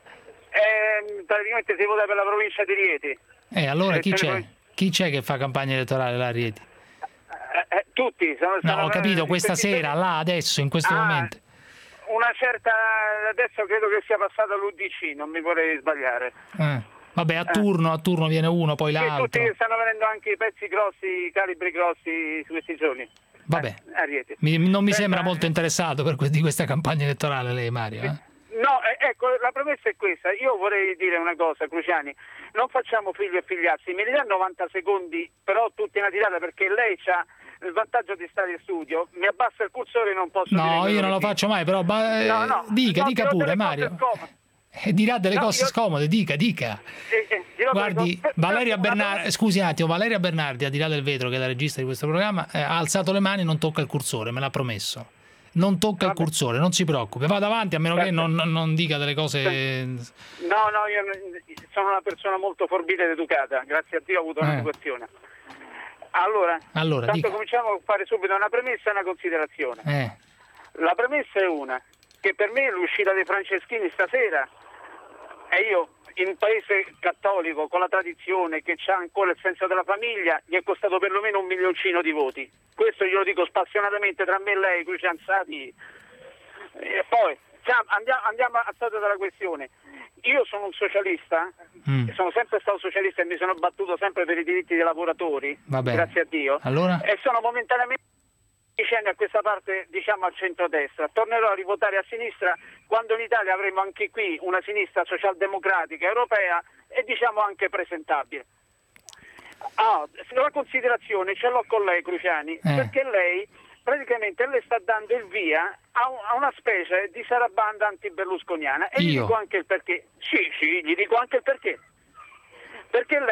Eh, praticamente si vota per la provincia di Rieti. Eh, allora chi c'è? Chi c'è che fa campagna elettorale là a Rieti? Eh, eh, tutti sono, no, ho capito, questa sera, là, adesso, in questo ah, momento. Una certa, adesso credo che sia passata l'U D C, non mi vorrei sbagliare. Eh. Vabbè, a turno, a turno viene uno, poi l'altro. E tutti stanno venendo anche i pezzi grossi, calibri grossi su questi giorni. Vabbè, a Rieti. Mi, non mi sembra molto interessato per que- di questa campagna elettorale lei, Mario. Eh? No, ecco, la promessa è questa. Io vorrei dire una cosa, Cruciani, non facciamo figli e figliazzi, mi dà novanta secondi, però tutti una tirata perché lei c'ha il vantaggio di stare in studio, mi abbassa il cursore e non posso no, dire No, io non lo faccio mai, però ba- no, no, dica, no, dica pure, Mario. E dirà delle no, cose io... scomode, dica, dica. Eh, eh, Guardi, prego. Valeria Bernardi, scusi un attimo, Valeria Bernardi, al di là del vetro, che è la regista di questo programma, eh, ha alzato le mani e non tocca il cursore, me l'ha promesso. Non tocca Vabbè. il cursore, non si preoccupi, vada avanti a meno Vabbè. che non, non dica delle cose. No, no, io sono una persona molto forbita ed educata, grazie a Dio ho avuto eh. un'educazione. Allora, allora tanto dica. cominciamo a fare subito una premessa e una considerazione. Eh. La premessa è una, che per me l'uscita dei Franceschini stasera, e io in un paese cattolico con la tradizione che c'ha ancora il senso della famiglia, gli è costato perlomeno un milioncino di voti. Questo glielo dico spassionatamente tra me e lei, qui Cianzati. E poi andiamo, andiamo al stato della questione. Io sono un socialista, mm. sono sempre stato socialista e mi sono battuto sempre per i diritti dei lavoratori, Vabbè. grazie a Dio, allora? e sono momentaneamente anni a questa parte, diciamo al centrodestra. Tornerò a rivotare a sinistra quando in Italia avremo anche qui una sinistra socialdemocratica europea e diciamo anche presentabile. Ah, la considerazione ce l'ho con lei, Cruciani, eh. perché lei praticamente lei sta dando il via a una specie di sarabanda anti-berlusconiana e Io? gli dico anche il perché. Sì, sì, gli dico anche il perché. Perché lei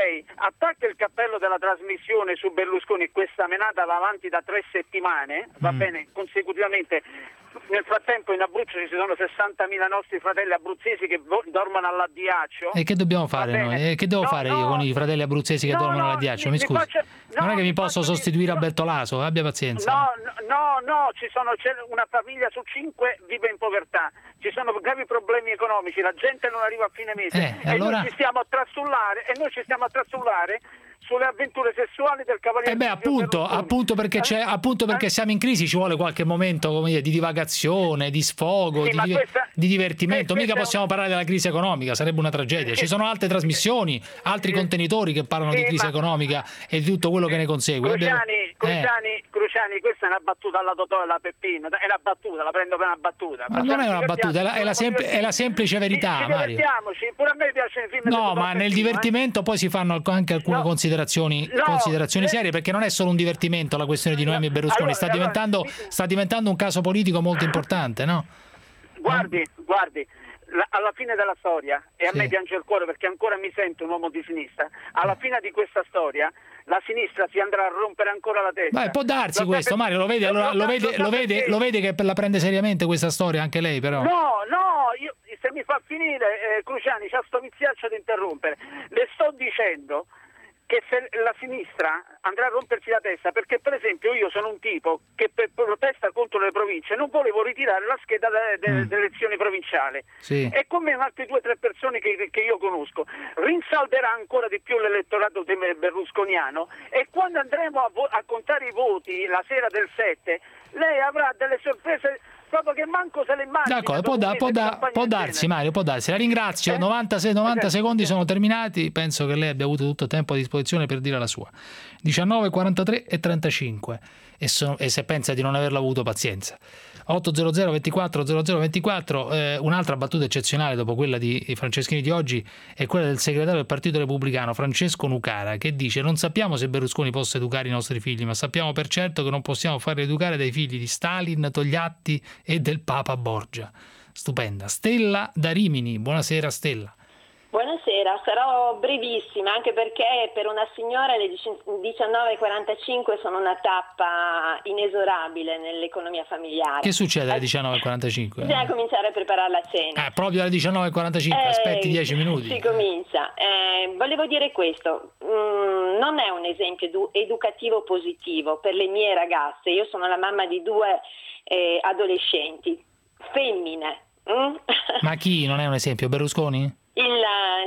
lei attacca il cappello della trasmissione su Berlusconi, questa menata va avanti da tre settimane, va mm. bene, consecutivamente. Nel frattempo in Abruzzo ci sono sessantamila nostri fratelli abruzzesi che vo- dormono all'addiaccio. E che dobbiamo fare noi? E che devo no, fare no, io con i fratelli abruzzesi che no, dormono no, all'addiaccio? Mi, mi scusi. Faccio, no, non è che mi posso sostituire di... a Bertolaso, abbia pazienza. No, no, no, ci sono c'è una famiglia su cinque vive in povertà. Ci sono gravi problemi economici, la gente non arriva a fine mese eh, e allora... noi ci stiamo a trasullare e noi ci stiamo a trasullare sulle avventure sessuali del cavaliere. Eh beh, appunto, appunto perché c'è, appunto perché siamo in crisi, ci vuole qualche momento, come dire, di divagazione, di sfogo, sì, di, questa, di divertimento. Mica possiamo un... parlare della crisi economica, sarebbe una tragedia. Ci sono altre trasmissioni, altri sì. contenitori che parlano sì, di crisi ma... economica e di tutto quello che ne consegue. Cruciani, Abbiamo... Cruciani, eh. Cruciani, questa è una battuta alla Totò e alla Peppino, è una battuta, la prendo per una battuta. Ma non è una battuta, è la, è la, sempl- è la semplice verità, ci, Mario. Pure a me piace il film. No, ma nel divertimento eh. poi si fanno anche alcune no. considerazioni, no. considerazioni eh. serie, perché non è solo un divertimento la questione di Noemi e Berlusconi, allora, sta, allora, diventando, mi... sta diventando un caso politico molto importante, no? Guardi, no? guardi, la, alla fine della storia, e a sì. me piange il cuore perché ancora mi sento un uomo di sinistra, alla fine di questa storia la sinistra si andrà a rompere ancora la testa. Beh, può darsi lo questo, Mario, lo vede, allora, lo, lo, vede, lo, vede, lo vede che la prende seriamente questa storia anche lei, però. No, no, io, se mi fa finire, eh, Cruciani, c'ha sto viziaccio di interrompere. Le sto dicendo che se la sinistra andrà a rompersi la testa, perché per esempio io sono un tipo che per protesta contro le province non volevo ritirare la scheda de, de, mm. delle elezioni provinciali sì. e come altre due o tre persone che, che io conosco rinsalderà ancora di più l'elettorato berlusconiano e quando andremo a, vo- a contare i voti la sera del sette lei avrà delle sorprese proprio che manco se le immagina. D'accordo, può, da, può, da, può darsi Mario, può darsi. La ringrazio, eh? novanta, novanta secondi sono terminati, penso che lei abbia avuto tutto il tempo a disposizione per dire la sua. diciannove, quarantatré e trentacinque e, so, e se pensa di non averlo avuto, pazienza. ottocento ventiquattro zero zero ventiquattro, eh, un'altra battuta eccezionale dopo quella di Franceschini di oggi è quella del segretario del Partito Repubblicano Francesco Nucara, che dice: non sappiamo se Berlusconi possa educare i nostri figli, ma sappiamo per certo che non possiamo farli educare dai figli di Stalin, Togliatti e del Papa Borgia. Stupenda. Stella da Rimini, buonasera Stella. Buonasera, sarò brevissima anche perché per una signora le diciannove e quarantacinque sono una tappa inesorabile nell'economia familiare. Che succede alle diciannove e quarantacinque? Bisogna cominciare a preparare la cena. Eh, proprio alle diciannove e quarantacinque, eh, aspetti dieci minuti. Si comincia. Eh, volevo dire questo, mm, non è un esempio edu- educativo positivo per le mie ragazze. Io sono la mamma di due eh, adolescenti, femmine. Mm? Ma chi non è un esempio? Berlusconi? Il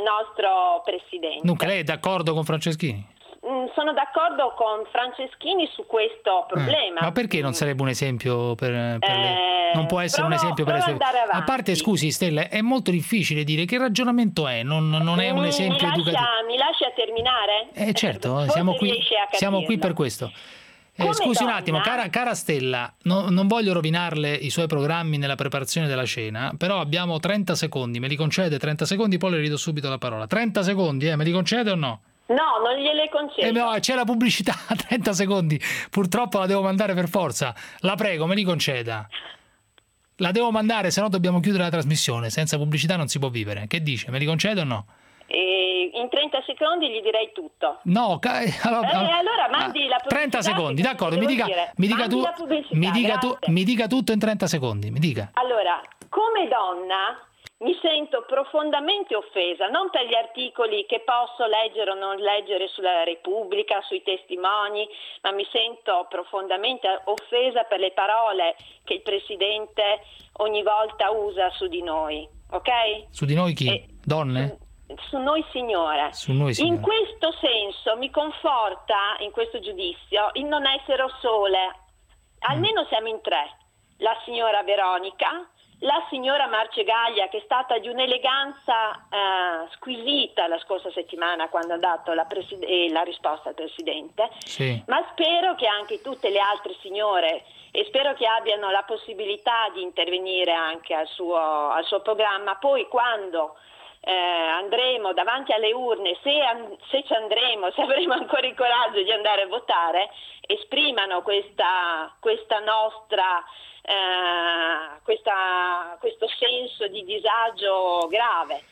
nostro presidente. Dunque lei è d'accordo con Franceschini? Sono d'accordo con Franceschini su questo problema. Eh, ma perché non sarebbe un esempio per, per eh, lei? Non può essere provo, un esempio per lei? A parte, scusi Stella, è molto difficile dire che ragionamento è, non, non è un esempio mi lascia, educativo. Mi lascia terminare? Eh certo, siamo qui, siamo qui per questo. Eh, scusi donna, un attimo, cara, cara Stella, no, non voglio rovinarle i suoi programmi nella preparazione della cena, però abbiamo trenta secondi, me li concede trenta secondi, poi le ridò subito la parola. trenta secondi, eh, me li concede o no? No, non gliele concedo. Eh no, c'è la pubblicità, trenta secondi, purtroppo la devo mandare per forza. La prego, me li conceda. La devo mandare, se no dobbiamo chiudere la trasmissione, senza pubblicità non si può vivere. Che dice, me li concede o no? E in trenta secondi gli direi tutto. No, ca- allora, eh, allora mandi la pubblicità. trenta secondi, d'accordo, mi dica, mi dica tu, mi dica tu, mi dica tutto in trenta secondi, mi dica. Allora, come donna mi sento profondamente offesa, non per gli articoli che posso leggere o non leggere sulla Repubblica, sui testimoni, ma mi sento profondamente offesa per le parole che il Presidente ogni volta usa su di noi, ok? Su di noi chi? E, Donne? Su noi signore. Su noi signore. In questo senso mi conforta in questo giudizio il non essere sole. Almeno mm. siamo in tre. La signora Veronica, la signora Marcegaglia, che è stata di un'eleganza eh, squisita la scorsa settimana quando ha dato la, preside- eh, la risposta al Presidente, sì. Ma spero che anche tutte le altre signore, e spero che abbiano la possibilità di intervenire anche al suo, al suo programma, poi quando Eh, andremo davanti alle urne, se, an- se ci andremo, se avremo ancora il coraggio di andare a votare, esprimano questa, questa nostra eh, questa, questo senso di disagio grave.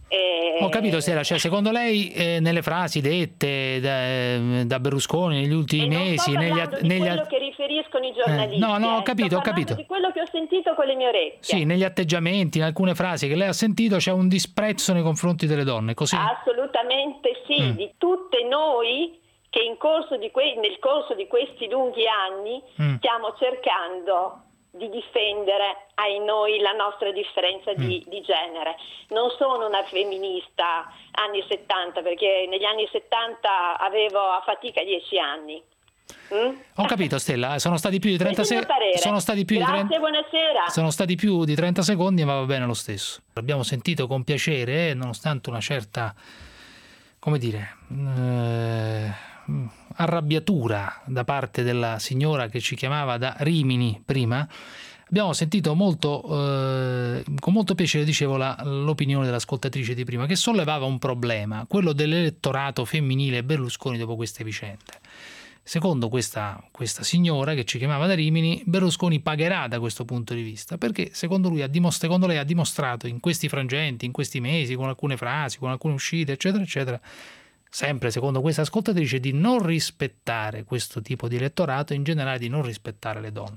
E... Ho capito, Stella, cioè secondo lei eh, nelle frasi dette da, da Berlusconi negli ultimi e non mesi, sto negli, parlando di negli quello che riferiscono i giornalisti, eh, no, no, ho eh, capito, sto ho capito. di quello che ho sentito con le mie orecchie. Sì, negli atteggiamenti, in alcune frasi che lei ha sentito c'è un disprezzo nei confronti delle donne, così? Assolutamente sì, Mm. di tutte noi che in corso di que- nel corso di questi lunghi anni Mm. stiamo cercando di difendere ai noi la nostra differenza di, di genere. Non sono una femminista anni settanta, perché negli anni settanta avevo a fatica dieci anni. Mm? Ho capito, Stella, sono stati più di trenta Questo è il mio secondi. parere. Sono stati più Grazie, di trenta buonasera. Sono stati più di trenta secondi, ma va bene lo stesso. L'abbiamo sentito con piacere, eh, nonostante una certa, come dire, eh, arrabbiatura da parte della signora che ci chiamava da Rimini prima. Abbiamo sentito molto, eh, con molto piacere, dicevo, la, l'opinione dell'ascoltatrice di prima, che sollevava un problema, quello dell'elettorato femminile Berlusconi dopo queste vicende. Secondo questa, questa signora che ci chiamava da Rimini, Berlusconi pagherà da questo punto di vista, perché secondo, lui ha dimostra- secondo lei ha dimostrato in questi frangenti, in questi mesi, con alcune frasi, con alcune uscite, eccetera, eccetera, sempre secondo questa ascoltatrice, di non rispettare questo tipo di elettorato e in generale di non rispettare le donne.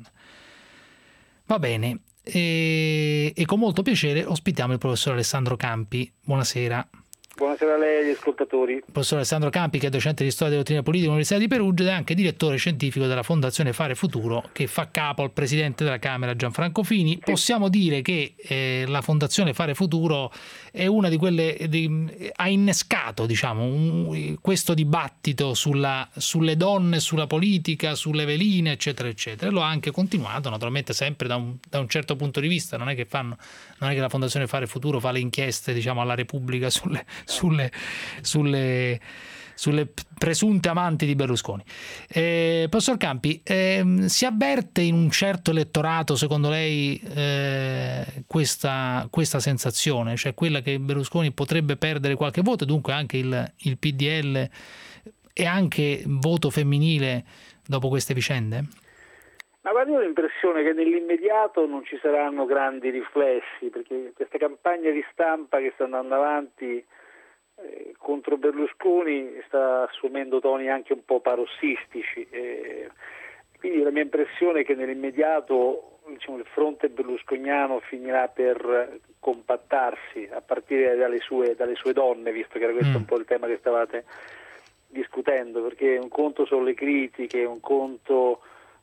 Va bene, e, e con molto piacere ospitiamo il professor Alessandro Campi. Buonasera. Buonasera a lei e agli ascoltatori. Il professor Alessandro Campi, che è docente di storia e dottrina politica all'Università di Perugia ed è anche direttore scientifico della Fondazione Fare Futuro, che fa capo al presidente della Camera Gianfranco Fini. Sì. Possiamo dire che eh, la Fondazione Fare Futuro è una di quelle di, ha innescato, diciamo, un, questo dibattito sulla, sulle donne, sulla politica, sulle veline, eccetera, eccetera. E lo ha anche continuato, naturalmente, sempre da un, da un certo punto di vista. Non è che fanno, non è che la Fondazione Fare Futuro fa le inchieste, diciamo, alla Repubblica sulle Sulle, sulle, sulle presunte amanti di Berlusconi. Eh, professor Campi, eh, si avverte in un certo elettorato, secondo lei, eh, questa, questa sensazione, cioè quella che Berlusconi potrebbe perdere qualche voto, dunque anche il, il P D L e anche voto femminile dopo queste vicende? Ma guarda, io ho l'impressione che nell'immediato non ci saranno grandi riflessi, perché questa campagna di stampa che sta andando avanti Eh, contro Berlusconi sta assumendo toni anche un po' parossistici, eh, quindi la mia impressione è che nell'immediato, diciamo, il fronte berlusconiano finirà per compattarsi a partire dalle sue, dalle sue donne, visto che era questo mm. un po' il tema che stavate discutendo, perché un conto sono le critiche, un conto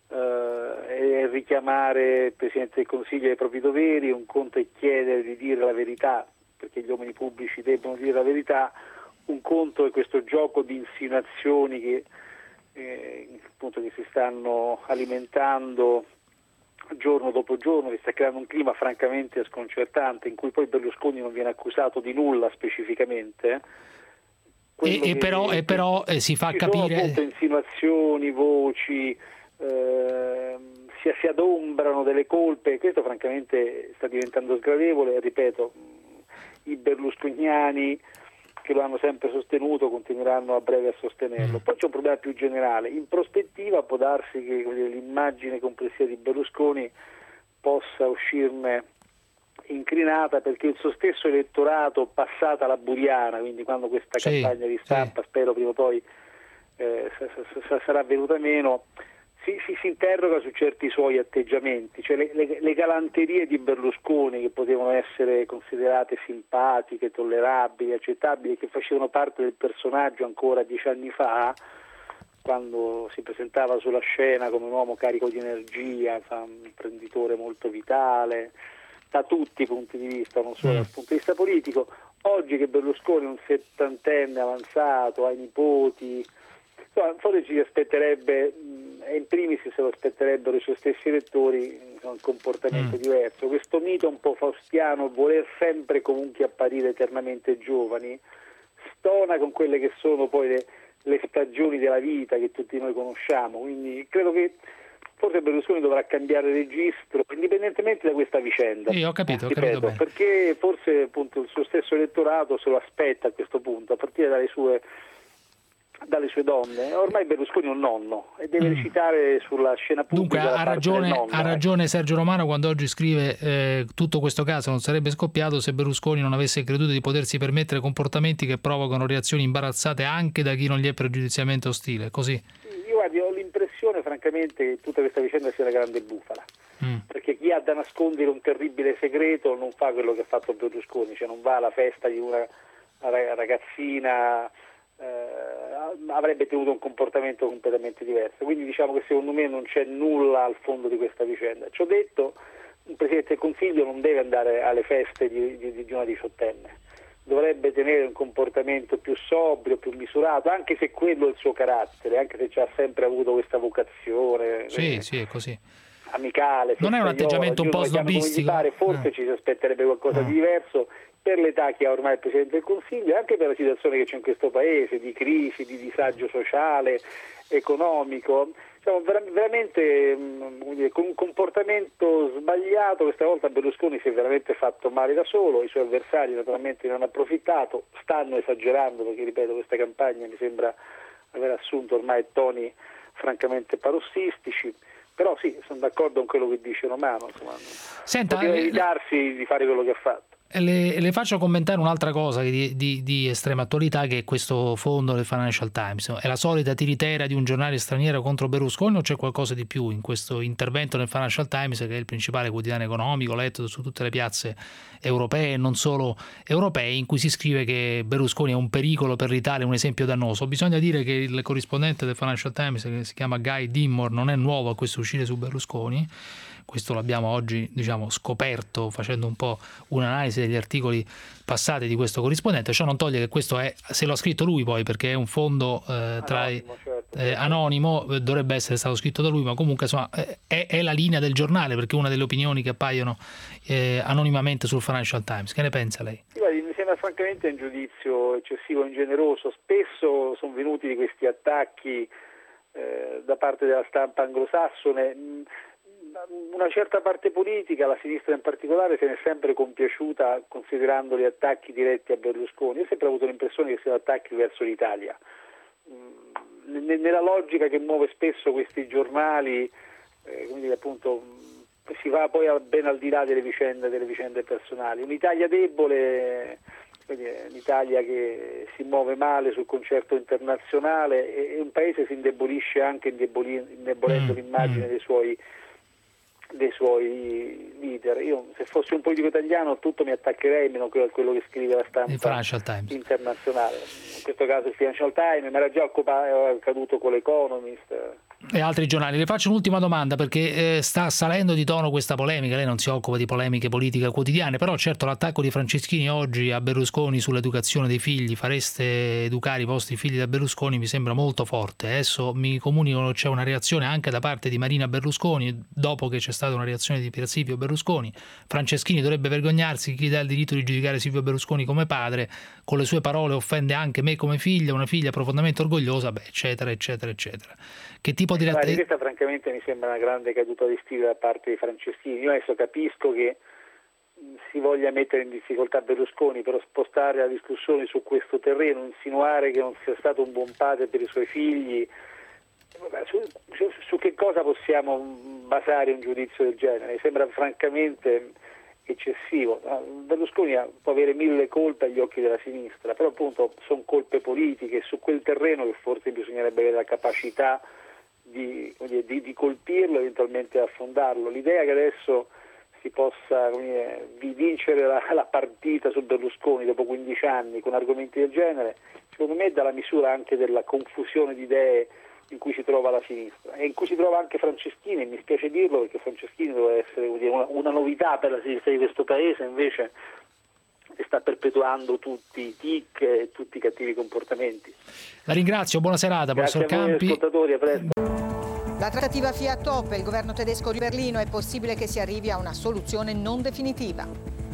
eh, è richiamare il Presidente del Consiglio ai propri doveri, un conto è chiedere di dire la verità, perché gli uomini pubblici debbono dire la verità, un conto è questo gioco di insinuazioni che, eh, appunto, che si stanno alimentando giorno dopo giorno, che sta creando un clima francamente sconcertante, in cui poi Berlusconi non viene accusato di nulla specificamente. E, e però, e però eh, si fa ci capire... Sono appunto insinuazioni, voci, eh, si, si adombrano delle colpe, questo francamente sta diventando sgradevole, ripeto. I berlusconiani che lo hanno sempre sostenuto continueranno a breve a sostenerlo. Poi c'è un problema più generale. In prospettiva può darsi che dire, l'immagine complessiva di Berlusconi possa uscirne incrinata, perché il suo stesso elettorato, passata la buriana, quindi quando questa sì, campagna di stampa sì. spero prima o poi eh, sarà venuta meno, Si, si, si interroga su certi suoi atteggiamenti, cioè le, le, le galanterie di Berlusconi, che potevano essere considerate simpatiche, tollerabili, accettabili, che facevano parte del personaggio ancora dieci anni fa, quando si presentava sulla scena come un uomo carico di energia, un imprenditore molto vitale, da tutti i punti di vista, non solo dal punto di vista politico. Oggi che Berlusconi è un settantenne avanzato, ha i nipoti, forse ci aspetterebbe, e in primis se lo aspetterebbero i suoi stessi elettori, un comportamento mm. diverso. Questo mito un po' faustiano, voler sempre comunque apparire eternamente giovani, stona con quelle che sono poi le, le stagioni della vita che tutti noi conosciamo, quindi credo che forse Berlusconi dovrà cambiare registro, indipendentemente da questa vicenda. Sì, ho capito, ho ripeto, capito bene. Perché forse appunto il suo stesso elettorato se lo aspetta a questo punto, a partire dalle sue dalle sue donne. Ormai Berlusconi è un nonno e deve recitare sulla scena pubblica. Dunque ha ragione, nonno, ha ragione Sergio Romano quando oggi scrive eh, tutto questo caso non sarebbe scoppiato se Berlusconi non avesse creduto di potersi permettere comportamenti che provocano reazioni imbarazzate anche da chi non gli è pregiudizialmente ostile. Così. Io guardi, ho l'impressione francamente che tutta questa vicenda sia una grande bufala. Mm. Perché chi ha da nascondere un terribile segreto non fa quello che ha fatto Berlusconi, cioè non va alla festa di una ragazzina, eh, avrebbe tenuto un comportamento completamente diverso. Quindi diciamo che secondo me non c'è nulla al fondo di questa vicenda. Ciò detto, un Presidente del Consiglio non deve andare alle feste di, di, di una diciottenne, dovrebbe tenere un comportamento più sobrio, più misurato, anche se quello è il suo carattere, anche se ci ha sempre avuto questa vocazione. Sì, eh, sì, è così. Amicale. Non è un atteggiamento un po' snobbistico? Pare, forse eh. ci si aspetterebbe qualcosa eh. di diverso per l'età che ha ormai il Presidente del Consiglio e anche per la situazione che c'è in questo Paese, di crisi, di disagio sociale, economico. Diciamo, veramente mh, con un comportamento sbagliato. Questa volta Berlusconi si è veramente fatto male da solo, i suoi avversari naturalmente ne hanno approfittato, stanno esagerando perché, ripeto, questa campagna mi sembra aver assunto ormai toni francamente parossistici. Però sì, sono d'accordo con quello che dice Romano, insomma, Senta, poteva evitarsi di fare quello che ha fatto. Le, le faccio commentare un'altra cosa di, di, di estrema attualità, che è questo fondo del Financial Times. È la solita tiritera di un giornale straniero contro Berlusconi o c'è qualcosa di più in questo intervento nel Financial Times, che è il principale quotidiano economico letto su tutte le piazze europee e non solo europee, in cui si scrive che Berlusconi è un pericolo per l'Italia, un esempio dannoso? Bisogna dire che il corrispondente del Financial Times, che si chiama Guy Dimmore, non è nuovo a questo uscire su Berlusconi. Questo l'abbiamo oggi, diciamo, scoperto facendo un po' un'analisi degli articoli passati di questo corrispondente. Ciò non toglie che questo è, se lo ha scritto lui poi, perché è un fondo eh, tra anonimo, certo. eh, anonimo, dovrebbe essere stato scritto da lui, ma comunque insomma è, è la linea del giornale, perché è una delle opinioni che appaiono eh, anonimamente sul Financial Times. Che ne pensa lei? Sì, guardi, mi sembra francamente un giudizio eccessivo e ingeneroso. Spesso sono venuti di questi attacchi eh, da parte della stampa anglosassone. Una certa parte politica, la sinistra in particolare, se ne è sempre compiaciuta considerando gli attacchi diretti a Berlusconi. Io ho sempre avuto l'impressione che siano attacchi verso l'Italia. Nella logica che muove spesso questi giornali, eh, quindi appunto si va poi ben al di là delle vicende, delle vicende personali. Un'Italia debole, quindi un'Italia che si muove male sul concerto internazionale, e un paese si indebolisce anche indebolendo mm, l'immagine mm. dei suoi dei suoi leader. Io, se fossi un politico italiano, tutto mi attaccherei, meno che a quello che scrive la stampa internazionale. In questo caso il Financial Times, ma era già occupato, è accaduto con l'Economist e altri giornali. Le faccio un'ultima domanda, perché eh, sta salendo di tono questa polemica. Lei non si occupa di polemiche politiche quotidiane, però certo l'attacco di Franceschini oggi a Berlusconi sull'educazione dei figli, fareste educare i vostri figli da Berlusconi, mi sembra molto forte. Adesso mi comunicano che c'è una reazione anche da parte di Marina Berlusconi, dopo che c'è stata una reazione di Pier Silvio Berlusconi. Franceschini dovrebbe vergognarsi, chi dà il diritto di giudicare Silvio Berlusconi come padre, con le sue parole offende anche me come figlia, una figlia profondamente orgogliosa, beh, eccetera eccetera eccetera. Che tipo di reazione? Questa francamente mi sembra una grande caduta di stile da parte di Franceschini. Io adesso capisco che si voglia mettere in difficoltà Berlusconi, però spostare la discussione su questo terreno, insinuare che non sia stato un buon padre per i suoi figli, su, su, su che cosa possiamo basare un giudizio del genere? Mi sembra francamente eccessivo. Berlusconi può avere mille colpe agli occhi della sinistra, però appunto sono colpe politiche, su quel terreno che forse bisognerebbe avere la capacità di, di, di colpirlo e eventualmente affondarlo. L'idea che adesso si possa, come dire, vincere la, la partita su Berlusconi dopo quindici anni con argomenti del genere, secondo me dà la misura anche della confusione di idee in cui si trova la sinistra e in cui si trova anche Franceschini, e mi spiace dirlo perché Franceschini doveva essere una, una novità per la sinistra di questo paese, invece sta perpetuando tutti i tic e tutti i cattivi comportamenti. La ringrazio, buona serata, Grazie professor a voi, Campi. ascoltatori, a presto. La trattativa Fiat-Top e il governo tedesco di Berlino, è possibile che si arrivi a una soluzione non definitiva.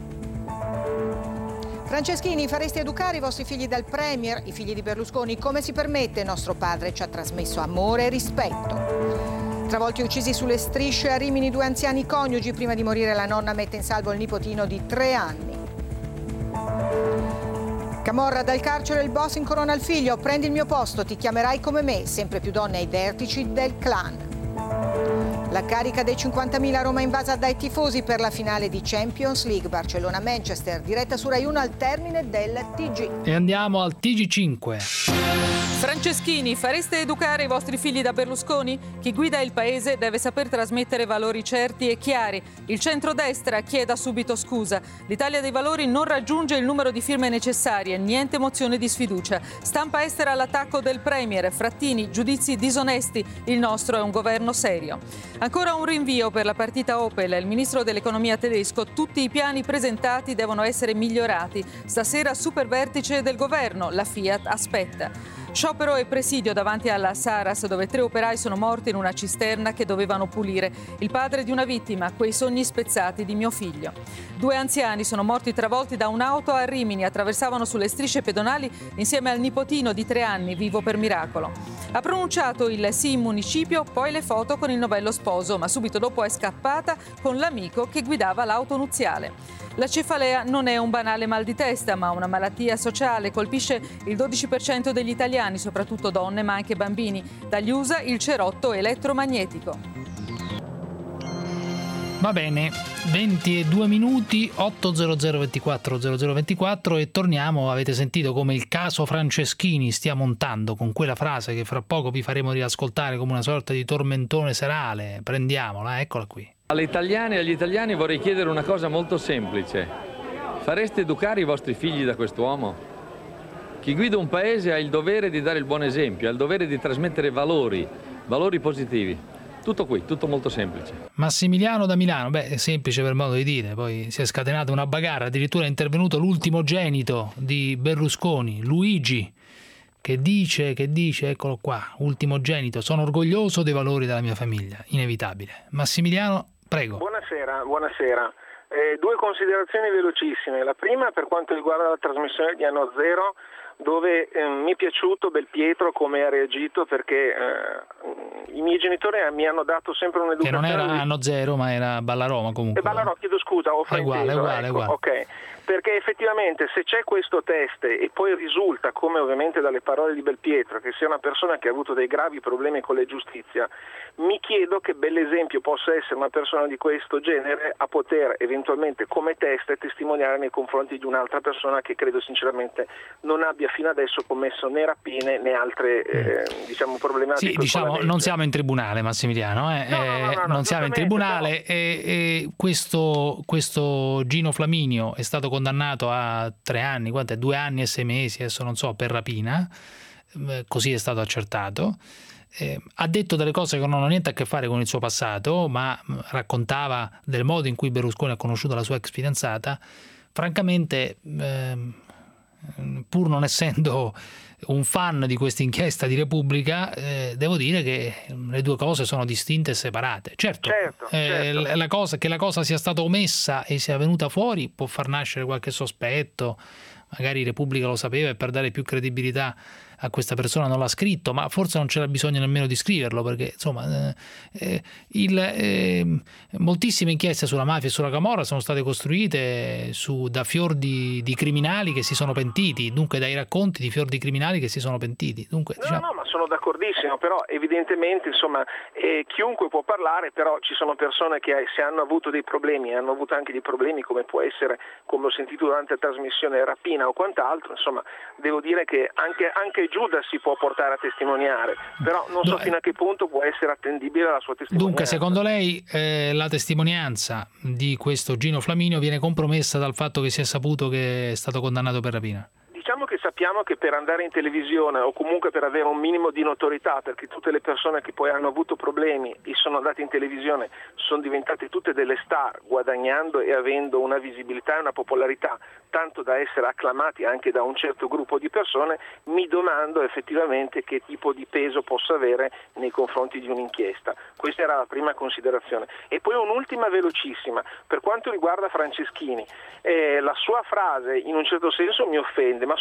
Franceschini, fareste educare i vostri figli dal Premier, i figli di Berlusconi? Come si permette? Nostro padre ci ha trasmesso amore e rispetto. Travolti e uccisi sulle strisce a Rimini due anziani coniugi. Prima di morire la nonna mette in salvo il nipotino di tre anni. Camorra, dal carcere il boss incorona il figlio, prendi il mio posto, ti chiamerai come me, sempre più donne ai vertici del clan. La carica dei cinquantamila, Roma invasa dai tifosi per la finale di Champions League, Barcellona-Manchester, diretta su Rai uno al termine del T G. E andiamo al T G cinque. Franceschini, fareste educare i vostri figli da Berlusconi? Chi guida il paese deve saper trasmettere valori certi e chiari. Il centrodestra chieda subito scusa. L'Italia dei Valori non raggiunge il numero di firme necessarie, niente mozione di sfiducia. Stampa estera all'attacco del Premier, Frattini, giudizi disonesti. Il nostro è un governo serio. Ancora un rinvio per la partita Opel. Il ministro dell'economia tedesco, tutti i piani presentati devono essere migliorati. Stasera super vertice del governo, la Fiat aspetta. Sciopero e presidio davanti alla Saras, dove tre operai sono morti in una cisterna che dovevano pulire. Il padre di una vittima, quei sogni spezzati di mio figlio. Due anziani sono morti travolti da un'auto a Rimini, attraversavano sulle strisce pedonali insieme al nipotino di tre anni, vivo per miracolo. Ha pronunciato il sì in municipio, poi le foto con il novello sposo, ma subito dopo è scappata con l'amico che guidava l'auto nuziale. La cefalea non è un banale mal di testa, ma una malattia sociale. Colpisce il dodici per cento degli italiani, soprattutto donne ma anche bambini. Dagli U S A il cerotto elettromagnetico. Va bene, ventidue minuti, ottocento ventiquattro zero zero ventiquattro e torniamo. Avete sentito come il caso Franceschini stia montando con quella frase che fra poco vi faremo riascoltare come una sorta di tormentone serale. Prendiamola, eccola qui. Alle italiane e agli italiani vorrei chiedere una cosa molto semplice. Fareste educare i vostri figli da quest'uomo? Chi guida un paese ha il dovere di dare il buon esempio, ha il dovere di trasmettere valori, valori positivi. Tutto qui, tutto molto semplice. Massimiliano da Milano, beh, è semplice per modo di dire, poi si è scatenata una bagarre, addirittura è intervenuto l'ultimogenito di Berlusconi, Luigi, che dice, che dice, eccolo qua, ultimogenito, sono orgoglioso dei valori della mia famiglia, inevitabile. Massimiliano, prego. Buonasera, buonasera. Eh, due considerazioni velocissime. La prima per quanto riguarda la trasmissione di Anno Zero, dove eh, mi è piaciuto Belpietro come ha reagito, perché eh, i miei genitori mi hanno dato sempre un'educazione. Che non era Anno Zero, ma era Ballaroma comunque. E Ballaroma, chiedo scusa, ho frainteso. È uguale, è uguale, ecco, è uguale. Ok, perché effettivamente se c'è questo test e poi risulta, come ovviamente dalle parole di Belpietro, che sia una persona che ha avuto dei gravi problemi con la giustizia, mi chiedo che bell'esempio possa essere una persona di questo genere a poter eventualmente come test testimoniare nei confronti di un'altra persona che credo sinceramente non abbia fino adesso commesso né rapine né altre eh, diciamo problematiche. Sì, diciamo, non siamo in tribunale, Massimiliano, eh? no, no, no, no, non siamo in tribunale però... e, e questo, questo Gino Flaminio è stato condannato a tre anni, quanto è? Due anni e sei mesi, adesso non so, per rapina, così è stato accertato. Eh, ha detto delle cose che non hanno niente a che fare con il suo passato, ma raccontava del modo in cui Berlusconi ha conosciuto la sua ex fidanzata. Francamente, eh, pur non essendo un fan di questa inchiesta di Repubblica, eh, devo dire che le due cose sono distinte e separate. Certo, certo, eh, certo. La cosa, che la cosa sia stata omessa e sia venuta fuori può far nascere qualche sospetto, magari Repubblica lo sapeva e per dare più credibilità a questa persona non l'ha scritto, ma forse non c'era bisogno nemmeno di scriverlo, perché insomma eh, il, eh, moltissime inchieste sulla mafia e sulla camorra sono state costruite su, da fior di, di criminali che si sono pentiti, dunque dai racconti di fior di criminali che si sono pentiti. Dunque, no, diciamo... no, ma sono d'accordissimo, però evidentemente insomma eh, chiunque può parlare, però ci sono persone che se hanno avuto dei problemi, hanno avuto anche dei problemi come può essere, come ho sentito durante la trasmissione, rapina o quant'altro, insomma devo dire che anche, anche Giuda si può portare a testimoniare, però non so fino a che punto può essere attendibile la sua testimonianza. Dunque, secondo lei eh, la testimonianza di questo Gino Flaminio viene compromessa dal fatto che si è saputo che è stato condannato per rapina? Diciamo che sappiamo che per andare in televisione o comunque per avere un minimo di notorietà, perché tutte le persone che poi hanno avuto problemi e sono andate in televisione sono diventate tutte delle star, guadagnando e avendo una visibilità e una popolarità tanto da essere acclamati anche da un certo gruppo di persone, mi domando effettivamente che tipo di peso possa avere nei confronti di un'inchiesta. Questa era la prima considerazione. E poi un'ultima velocissima, per quanto riguarda Franceschini, eh, la sua frase in un certo senso mi offende, ma solo per un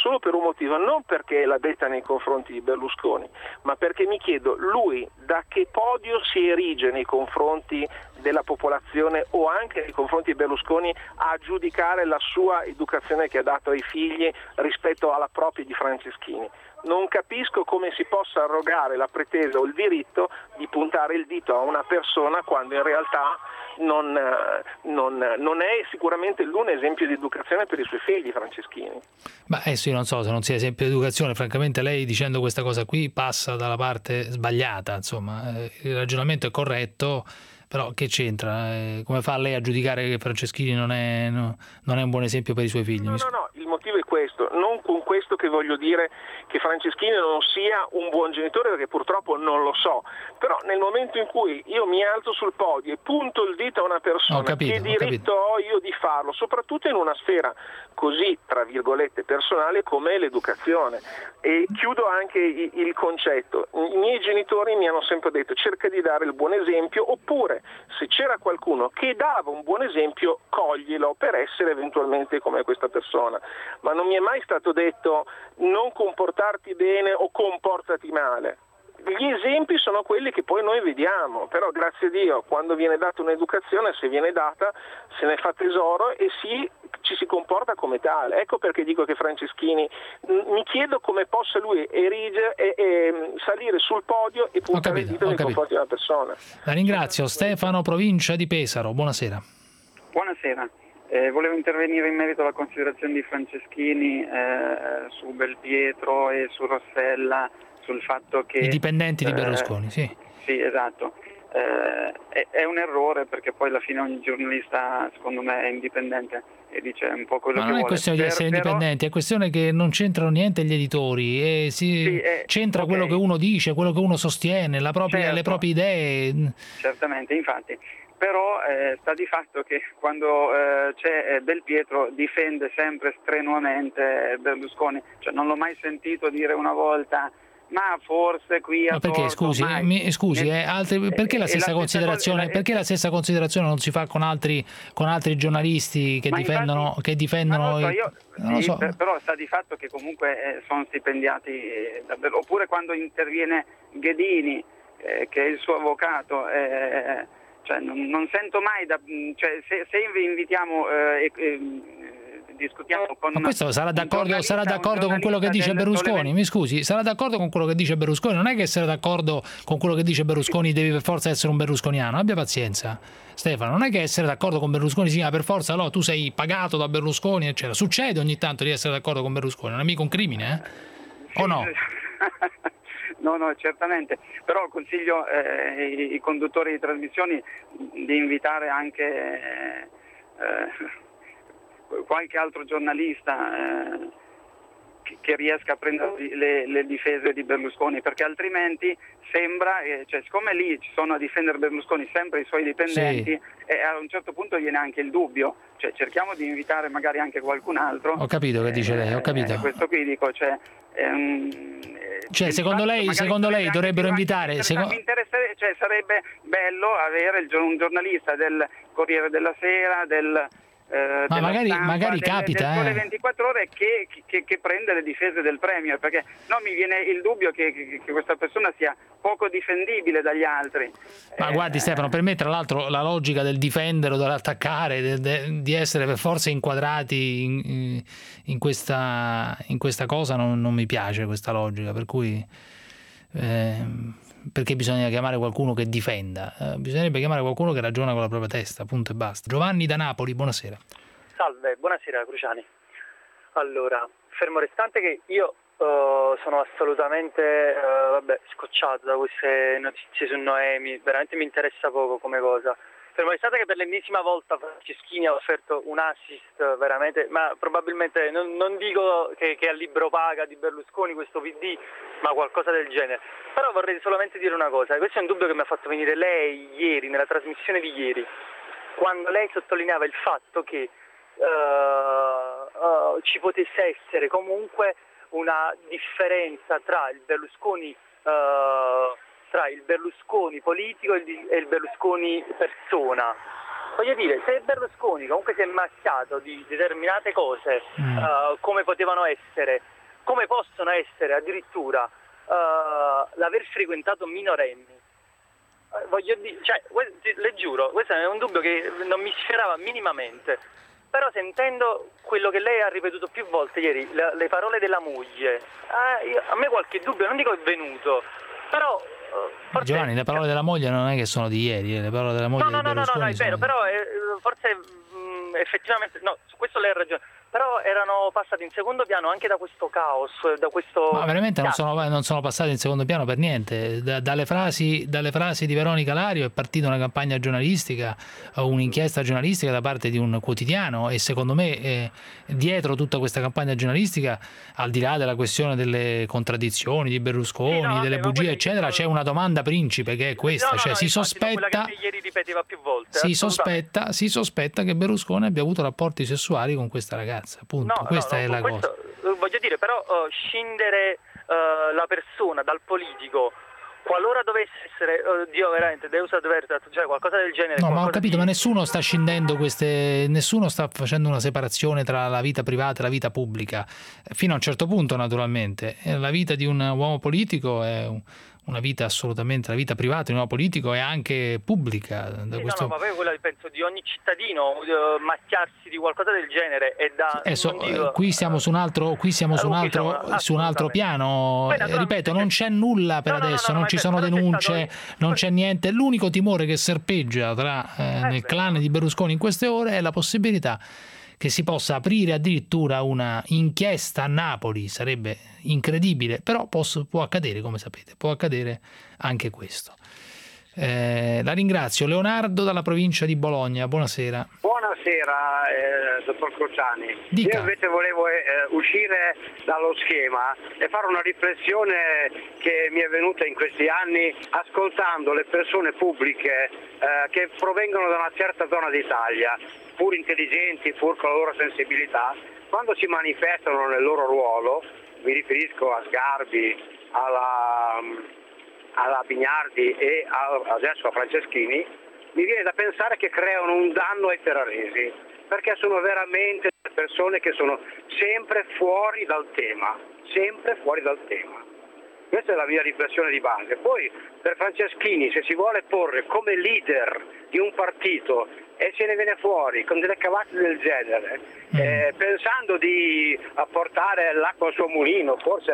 motivo, non perché l'ha detta nei confronti di Berlusconi, ma perché mi chiedo lui da che podio si erige nei confronti della popolazione o anche nei confronti di Berlusconi a giudicare la sua educazione che ha dato ai figli rispetto alla propria di Franceschini. Non capisco come si possa arrogare la pretesa o il diritto di puntare il dito a una persona quando in realtà non, non, non è sicuramente lui un esempio di educazione per i suoi figli, Franceschini. Ma adesso io non so se non sia esempio di educazione, francamente lei dicendo questa cosa qui passa dalla parte sbagliata, insomma, il ragionamento è corretto, però che c'entra? Come fa lei a giudicare che Franceschini non è, no, non è un buon esempio per i suoi figli? No, no, no, il motivo è questo, non con questo che voglio dire che Franceschini non sia un buon genitore, perché purtroppo non lo so, però nel momento in cui io mi alzo sul podio e punto il dito a una persona, capito, che diritto ho, ho io di farlo, soprattutto in una sfera così, tra virgolette, personale come l'educazione. E chiudo anche il concetto, i miei genitori mi hanno sempre detto cerca di dare il buon esempio, oppure se c'era qualcuno che dava un buon esempio coglilo per essere eventualmente come questa persona, ma non mi è mai stato detto non comportarti bene o comportati male. Gli esempi sono quelli che poi noi vediamo, però grazie a Dio quando viene data un'educazione, se viene data, se ne fa tesoro e si, ci si comporta come tale. Ecco perché dico che Franceschini, mi chiedo come possa lui erigere e, e salire sul podio e puntare il dito nei confronti di una persona. La ringrazio. Stefano, provincia di Pesaro, buonasera. Buonasera. Eh, volevo intervenire in merito alla considerazione di Franceschini eh, su Belpietro e su Rossella, sul fatto che... I dipendenti di Berlusconi, eh, sì. Sì, esatto. Eh, è, è un errore perché poi alla fine ogni giornalista, secondo me, è indipendente e dice un po' quello Ma che non vuole. è questione di essere Per, indipendenti, però... è questione che non c'entrano niente gli editori, e si sì, eh, c'entra okay. quello che uno dice, quello che uno sostiene, la propria, certo. le proprie idee. Certamente, infatti. Però eh, sta di fatto che quando eh, c'è eh, Belpietro difende sempre strenuamente Berlusconi, cioè non l'ho mai sentito dire una volta ma forse qui a Ma perché torto, scusi, mai. mi, scusi eh, altri, perché la stessa la considerazione cosa, perché la stessa considerazione non si fa con altri con altri giornalisti che ma difendono infatti, che difendono so, i, io, non lo sì, so. Però sta di fatto che comunque eh, sono stipendiati eh, davvero. Oppure quando interviene Ghedini eh, che è il suo avvocato eh, cioè non, non sento mai da, cioè, se, se invitiamo eh, eh, discutiamo con Ma questo sarà d'accordo, sarà d'accordo con quello che dice Berlusconi? Mi scusi, sarà d'accordo con quello che dice Berlusconi? Non è che essere d'accordo con quello che dice Berlusconi devi per forza essere un berlusconiano, abbia pazienza. Stefano, non è che essere d'accordo con Berlusconi significa per forza no, tu sei pagato da Berlusconi, eccetera. Succede ogni tanto di essere d'accordo con Berlusconi, non è mica un crimine, eh? O no? No, no, certamente, però consiglio eh, i, i conduttori di trasmissioni di invitare anche eh, eh, qualche altro giornalista eh, che, che riesca a prendere le, le difese di Berlusconi, perché altrimenti sembra, eh, cioè siccome lì ci sono a difendere Berlusconi sempre i suoi dipendenti, sì. E a un certo punto viene anche il dubbio, cioè cerchiamo di invitare magari anche qualcun altro. Ho capito che dice lei, ho capito. Eh, questo qui dico, cioè... Ehm, Cioè, secondo lei, secondo lei dovrebbero invitare... Secondo... Mi interessa, cioè, sarebbe bello avere il, un giornalista del Corriere della Sera, del... Eh, Ma magari, stampa, magari del, capita del Sole eh. ventiquattro ore che, che, che prende le difese del Premier, perché no, mi viene il dubbio che, che, che questa persona sia poco difendibile dagli altri. Ma eh, guardi Stefano, per me tra l'altro la logica del difendere o dell'attaccare, de, de, di essere per forza inquadrati in, in, questa, in questa cosa non, non mi piace questa logica, per cui eh, perché bisogna chiamare qualcuno che difenda? Eh, bisognerebbe chiamare qualcuno che ragiona con la propria testa, punto e basta. Giovanni da Napoli, buonasera. Salve, buonasera Cruciani. Allora, fermo restante che io uh, sono assolutamente uh, vabbè, scocciato da queste notizie su Noemi, veramente mi interessa poco come cosa. Fermo restante che per l'ennesima volta Franceschini ha offerto un assist veramente, ma probabilmente non, non dico che, che è a libro paga di Berlusconi questo P D, ma qualcosa del genere. Però vorrei solamente dire una cosa, questo è un dubbio che mi ha fatto venire lei ieri, nella trasmissione di ieri, quando lei sottolineava il fatto che uh, uh, ci potesse essere comunque una differenza tra il Berlusconi uh, tra il Berlusconi politico e il Berlusconi persona. Voglio dire, se Berlusconi comunque si è macchiato di determinate cose, mm. uh, come potevano essere come possono essere addirittura uh, l'aver frequentato minorenni. Uh, voglio dire, cioè, le giuro, questo è un dubbio che non mi sferrava minimamente. Però sentendo quello che lei ha ripetuto più volte ieri, le, le parole della moglie, eh, io, a me qualche dubbio, non dico è venuto, però... Uh, forse... Giovanni, le parole della moglie non è che sono di ieri, eh, le parole della moglie no, no, di no, no, no, no, è vero, sono... però eh, forse mh, effettivamente, no, su questo lei ha ragione, però erano passati in secondo piano anche da questo caos, da questo... Ma veramente non sono, non sono passati in secondo piano per niente. Da, dalle, frasi, dalle frasi di Veronica Lario è partita una campagna giornalistica, un'inchiesta giornalistica da parte di un quotidiano, e secondo me eh, dietro tutta questa campagna giornalistica, al di là della questione delle contraddizioni di Berlusconi, sì, no, delle vabbè, bugie eccetera, c'è una domanda principe che è questa, no, no, cioè no, si infatti, sospetta che ieri ripeteva più volte, si sospetta, si sospetta che Berlusconi abbia avuto rapporti sessuali con questa ragazza, appunto. No, questa no, no, è la questo, cosa. Voglio dire, però uh, scindere uh, la persona dal politico, qualora dovesse essere, uh, Dio veramente, Deus advertat, cioè qualcosa del genere. No, ma ho capito, di... ma nessuno sta scindendo queste, nessuno sta facendo una separazione tra la vita privata e la vita pubblica, fino a un certo punto naturalmente. La vita di un uomo politico è un... una vita assolutamente, la vita privata di un uomo politico è anche pubblica. Da sì, questo... no, no, ma poi quella penso di ogni cittadino, uh, macchiarsi di qualcosa del genere è da... Eh, so, dico... qui siamo su un altro, qui siamo su un altro, siamo, su un altro piano. Beh, ripeto, non c'è nulla per no, adesso, no, no, non ci sono denunce, stato... non c'è niente. L'unico timore che serpeggia tra, eh, eh, nel beh. clan di Berlusconi in queste ore è la possibilità che si possa aprire addirittura una inchiesta a Napoli. Sarebbe incredibile, però posso, può accadere, come sapete, può accadere anche questo. Eh, la ringrazio. Leonardo dalla provincia di Bologna, buonasera. Buonasera eh, dottor Cruciani. Dica. Io invece volevo eh, uscire dallo schema e fare una riflessione che mi è venuta in questi anni ascoltando le persone pubbliche eh, che provengono da una certa zona d'Italia, pur intelligenti, pur con la loro sensibilità, quando si manifestano nel loro ruolo, mi riferisco a Sgarbi, alla, alla Bignardi e a, adesso a Franceschini, mi viene da pensare che creano un danno ai ferraresi, perché sono veramente persone che sono sempre fuori dal tema, sempre fuori dal tema. Questa è la mia riflessione di base. Poi per Franceschini, se si vuole porre come leader di un partito e se ne viene fuori con delle cavate del genere, mm. eh, pensando di apportare l'acqua al suo mulino, forse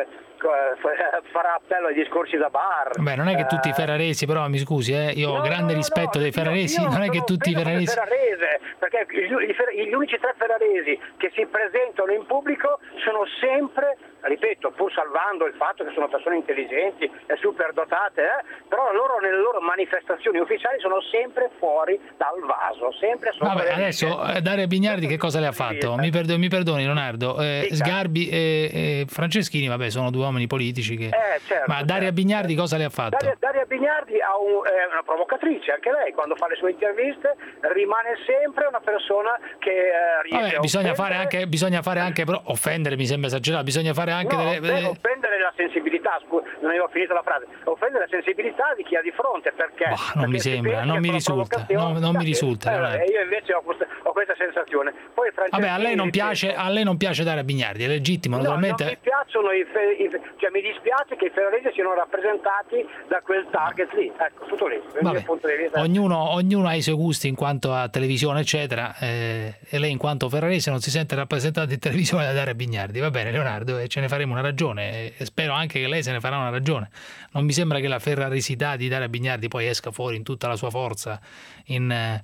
eh, farà appello ai discorsi da bar. Beh, non è che eh, tutti i ferraresi, però mi scusi, eh, io ho no, grande no, rispetto no, dei ferraresi, io, io non è che tutti i ferraresi... Ferrarese, perché gli, gli unici tre ferraresi che si presentano in pubblico sono sempre, ripeto, pur salvando il fatto che sono persone intelligenti e superdotate, eh, però loro nelle loro manifestazioni ufficiali sono sempre fuori dal vaso, sempre sopra. Vabbè, adesso eh, Daria Bignardi che cosa le ha fatto? Mi perdoni, mi perdoni Leonardo, eh, Sgarbi e, e Franceschini, vabbè, sono due uomini politici che... Eh, certo, ma Daria certo. Bignardi cosa le ha fatto? Daria, Daria Bignardi ha un, è una provocatrice, anche lei quando fa le sue interviste rimane sempre una persona che eh, riesce vabbè, a bisogna offendere... fare anche, bisogna fare anche però, offendere mi sembra esagerato, bisogna fare anche no, delle... Offendere, offendere la sensibilità, scu- non avevo finito la frase, offendere la sensibilità di chi ha di fronte, perché... Bah, non mi sembra, non mi risulta, non, non mi risulta. Eh, io invece ho questa, ho questa sensazione. Poi vabbè, a lei non piace, a lei non piace Daria Bignardi, è legittimo, no, naturalmente. Non mi piacciono i, fe- i cioè mi dispiace che i ferraresi siano rappresentati da quel target lì, ecco, tutto lì. Vabbè, punto di vista... ognuno, ognuno ha i suoi gusti in quanto a televisione, eccetera, eh, e lei in quanto ferrarese non si sente rappresentata in televisione da Daria Bignardi. Va bene, Leonardo, e ce ne faremo una ragione, e spero anche che lei se ne farà una ragione. Non mi sembra che la ferraresità di Daria Bignardi poi esca fuori in tutta la sua forza in... Eh,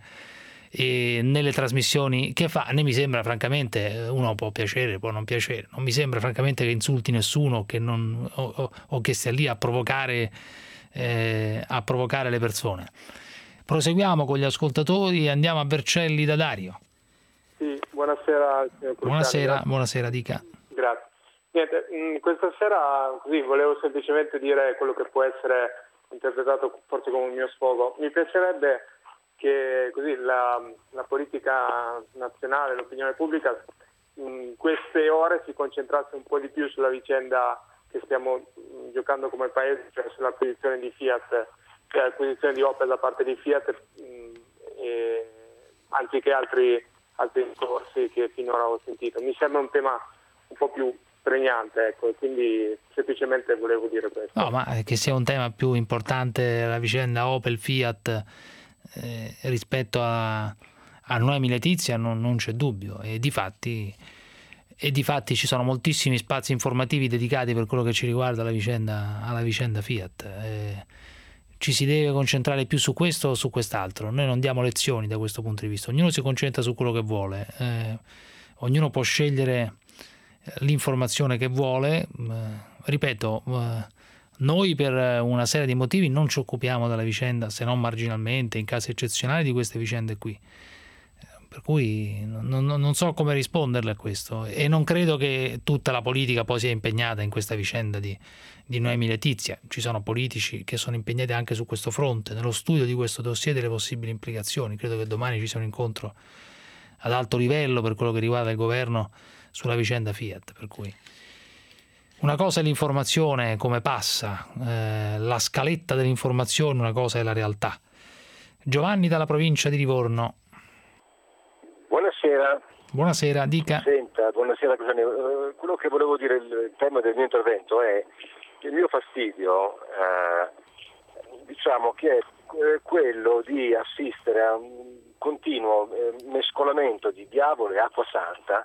e nelle trasmissioni che fa, né mi sembra francamente, uno può piacere, può non piacere, non mi sembra francamente che insulti nessuno, che non, o, o, o che stia lì a provocare eh, a provocare le persone. Proseguiamo con gli ascoltatori, andiamo a Vercelli da Dario. Sì, buonasera signor buonasera, buonasera, dica. Grazie. Niente, mh, questa sera così volevo semplicemente dire quello che può essere interpretato forse come un mio sfogo. Mi piacerebbe che così la, la politica nazionale, l'opinione pubblica in queste ore si concentrasse un po' di più sulla vicenda che stiamo mh, giocando come paese, cioè sull'acquisizione di Fiat, cioè l'acquisizione di Opel da parte di Fiat, mh, e, anziché altri, altri discorsi che finora ho sentito. Mi sembra un tema un po' più pregnante, ecco, e quindi semplicemente volevo dire questo. No, ma che sia un tema più importante la vicenda Opel Fiat eh, rispetto a, a Noemi Letizia non, non c'è dubbio, e difatti, e difatti ci sono moltissimi spazi informativi dedicati per quello che ci riguarda alla vicenda, alla vicenda Fiat. Eh, ci si deve concentrare più su questo o su quest'altro. Noi non diamo lezioni da questo punto di vista, ognuno si concentra su quello che vuole, eh, ognuno può scegliere l'informazione che vuole. Ripeto, noi per una serie di motivi non ci occupiamo della vicenda, se non marginalmente, in casi eccezionali, di queste vicende qui, per cui non, non so come risponderle a questo, e non credo che tutta la politica poi sia impegnata in questa vicenda di, di Noemi Letizia. Ci sono politici che sono impegnati anche su questo fronte, nello studio di questo dossier, delle possibili implicazioni. Credo che domani ci sia un incontro ad alto livello per quello che riguarda il governo sulla vicenda Fiat, per cui una cosa è l'informazione, come passa, eh, la scaletta dell'informazione, una cosa è la realtà. Giovanni dalla provincia di Livorno. Buonasera. Buonasera, dica. Senta, buonasera. Uh, quello che volevo dire, il tema del mio intervento è che il mio fastidio, eh, diciamo che è quello di assistere a un continuo eh, mescolamento di diavolo e acqua santa,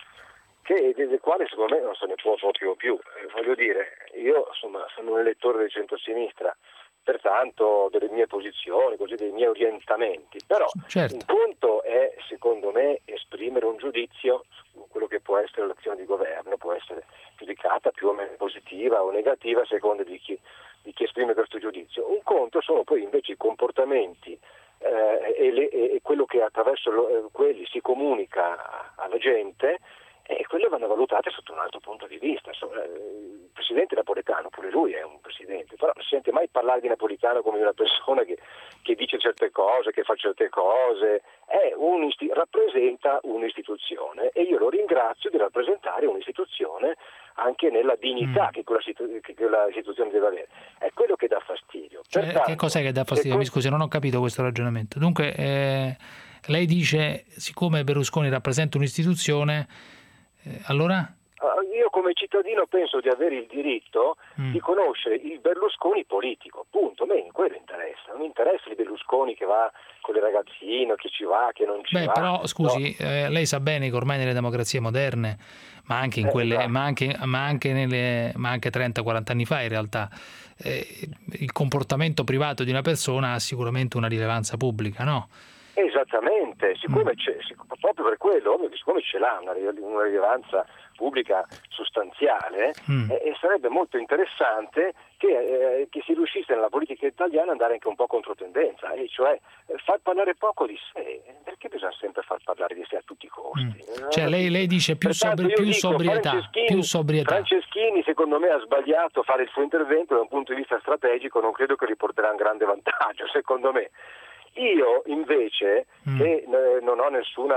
che del quale secondo me non se ne può proprio più. Eh, voglio dire, io insomma sono un elettore del centrosinistra, pertanto delle mie posizioni, così dei miei orientamenti, però certo. Un punto è secondo me esprimere un giudizio su quello che può essere l'azione di governo, può essere giudicata più o meno positiva o negativa a seconda di chi, di chi esprime questo giudizio. Un conto sono poi invece i comportamenti eh, e, le, e quello che attraverso lo, eh, quelli si comunica alla gente, e quelle vanno valutate sotto un altro punto di vista. Il presidente Napolitano, pure lui è un presidente, però non si sente mai parlare di Napolitano come di una persona che, che dice certe cose, che fa certe cose. È un isti- rappresenta un'istituzione, e io lo ringrazio di rappresentare un'istituzione anche nella dignità mm. che, quella situ- che quella istituzione deve avere. È quello che dà fastidio. Cioè, Pertanto, che cos'è che dà fastidio? Mi scusi, non ho capito questo ragionamento. Dunque, eh, lei dice, siccome Berlusconi rappresenta un'istituzione, allora? Io come cittadino penso di avere il diritto mm. di conoscere il Berlusconi politico, punto. A me quello interessa, non interessa il Berlusconi che va con le ragazzine, che ci va, che non ci Beh, va. Però scusi, no. eh, lei sa bene che ormai nelle democrazie moderne, ma anche in quelle, eh, ma anche, ma anche nelle, ma anche trenta quaranta anni fa in realtà, eh, il comportamento privato di una persona ha sicuramente una rilevanza pubblica, no? Esattamente, siccome mm. c'è, proprio per quello, siccome ce l'ha una, una rilevanza pubblica sostanziale, mm. eh, e sarebbe molto interessante che, eh, che si riuscisse nella politica italiana ad andare anche un po' controtendenza, e cioè eh, far parlare poco di sé, perché bisogna sempre far parlare di sé a tutti i costi. Mm. Cioè lei, lei dice più, sobri- più dico, sobrietà, più sobrietà. Franceschini secondo me ha sbagliato a fare il suo intervento da un punto di vista strategico, non credo che riporterà un grande vantaggio, secondo me. Io invece, mm. che eh, non ho nessun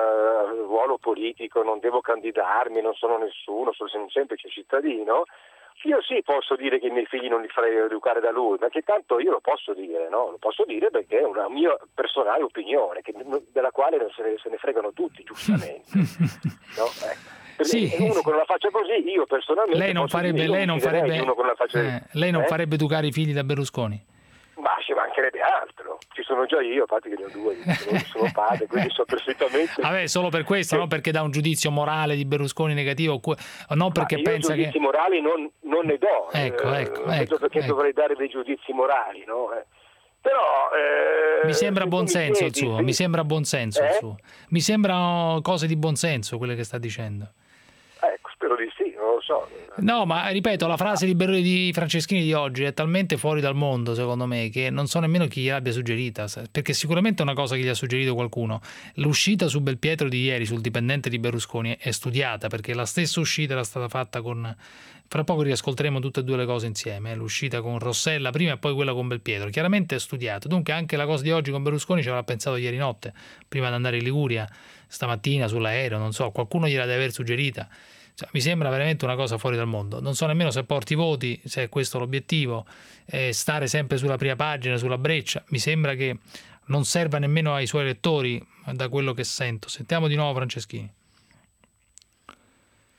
ruolo politico, non devo candidarmi, non sono nessuno, sono un semplice cittadino, io sì posso dire che i miei figli non li farei educare da lui, perché tanto io lo posso dire, no? Lo posso dire perché è una mia personale opinione, che, della quale se ne, se ne fregano tutti, giustamente. no? eh. Sì. Uno con una faccia così, io personalmente lei non farebbe, lei non farebbe, uno con una faccia eh, lei non eh? farebbe educare i figli da Berlusconi? Ma ci mancherebbe altro, ci sono già io, a parte che ne ho due, sono, sono padre, quindi so perfettamente. Vabbè, solo per questo, sì. Non perché dà un giudizio morale di Berlusconi negativo, non perché Ma io pensa giudizi che... morali non, non ne do, ecco, eh, ecco, non ecco, perché ecco. dovrei dare dei giudizi morali, no? Eh. Però eh, mi sembra buon senso il suo, sì. mi sembra buon senso eh? il suo. Mi sembrano cose di buon senso quelle che sta dicendo. Ecco, spero di sì, non lo so. No, ma ripeto, la frase di, Ber- di Franceschini di oggi è talmente fuori dal mondo, secondo me, che non so nemmeno chi gliel'abbia suggerita, perché sicuramente è una cosa che gli ha suggerito qualcuno. L'uscita su Belpietro di ieri, sul dipendente di Berlusconi, è studiata, perché la stessa uscita era stata fatta con... Fra poco riascolteremo tutte e due le cose insieme, eh? L'uscita con Rossella prima e poi quella con Belpietro. Chiaramente è studiato, dunque anche la cosa di oggi con Berlusconi ci avrà pensato ieri notte, prima di andare in Liguria, stamattina sull'aereo, non so, qualcuno gliela deve aver suggerita. Cioè, mi sembra veramente una cosa fuori dal mondo. Non so nemmeno se porti voti, se è questo l'obiettivo, eh, stare sempre sulla prima pagina, sulla breccia. Mi sembra che non serva nemmeno ai suoi elettori, da quello che sento. Sentiamo di nuovo Franceschini.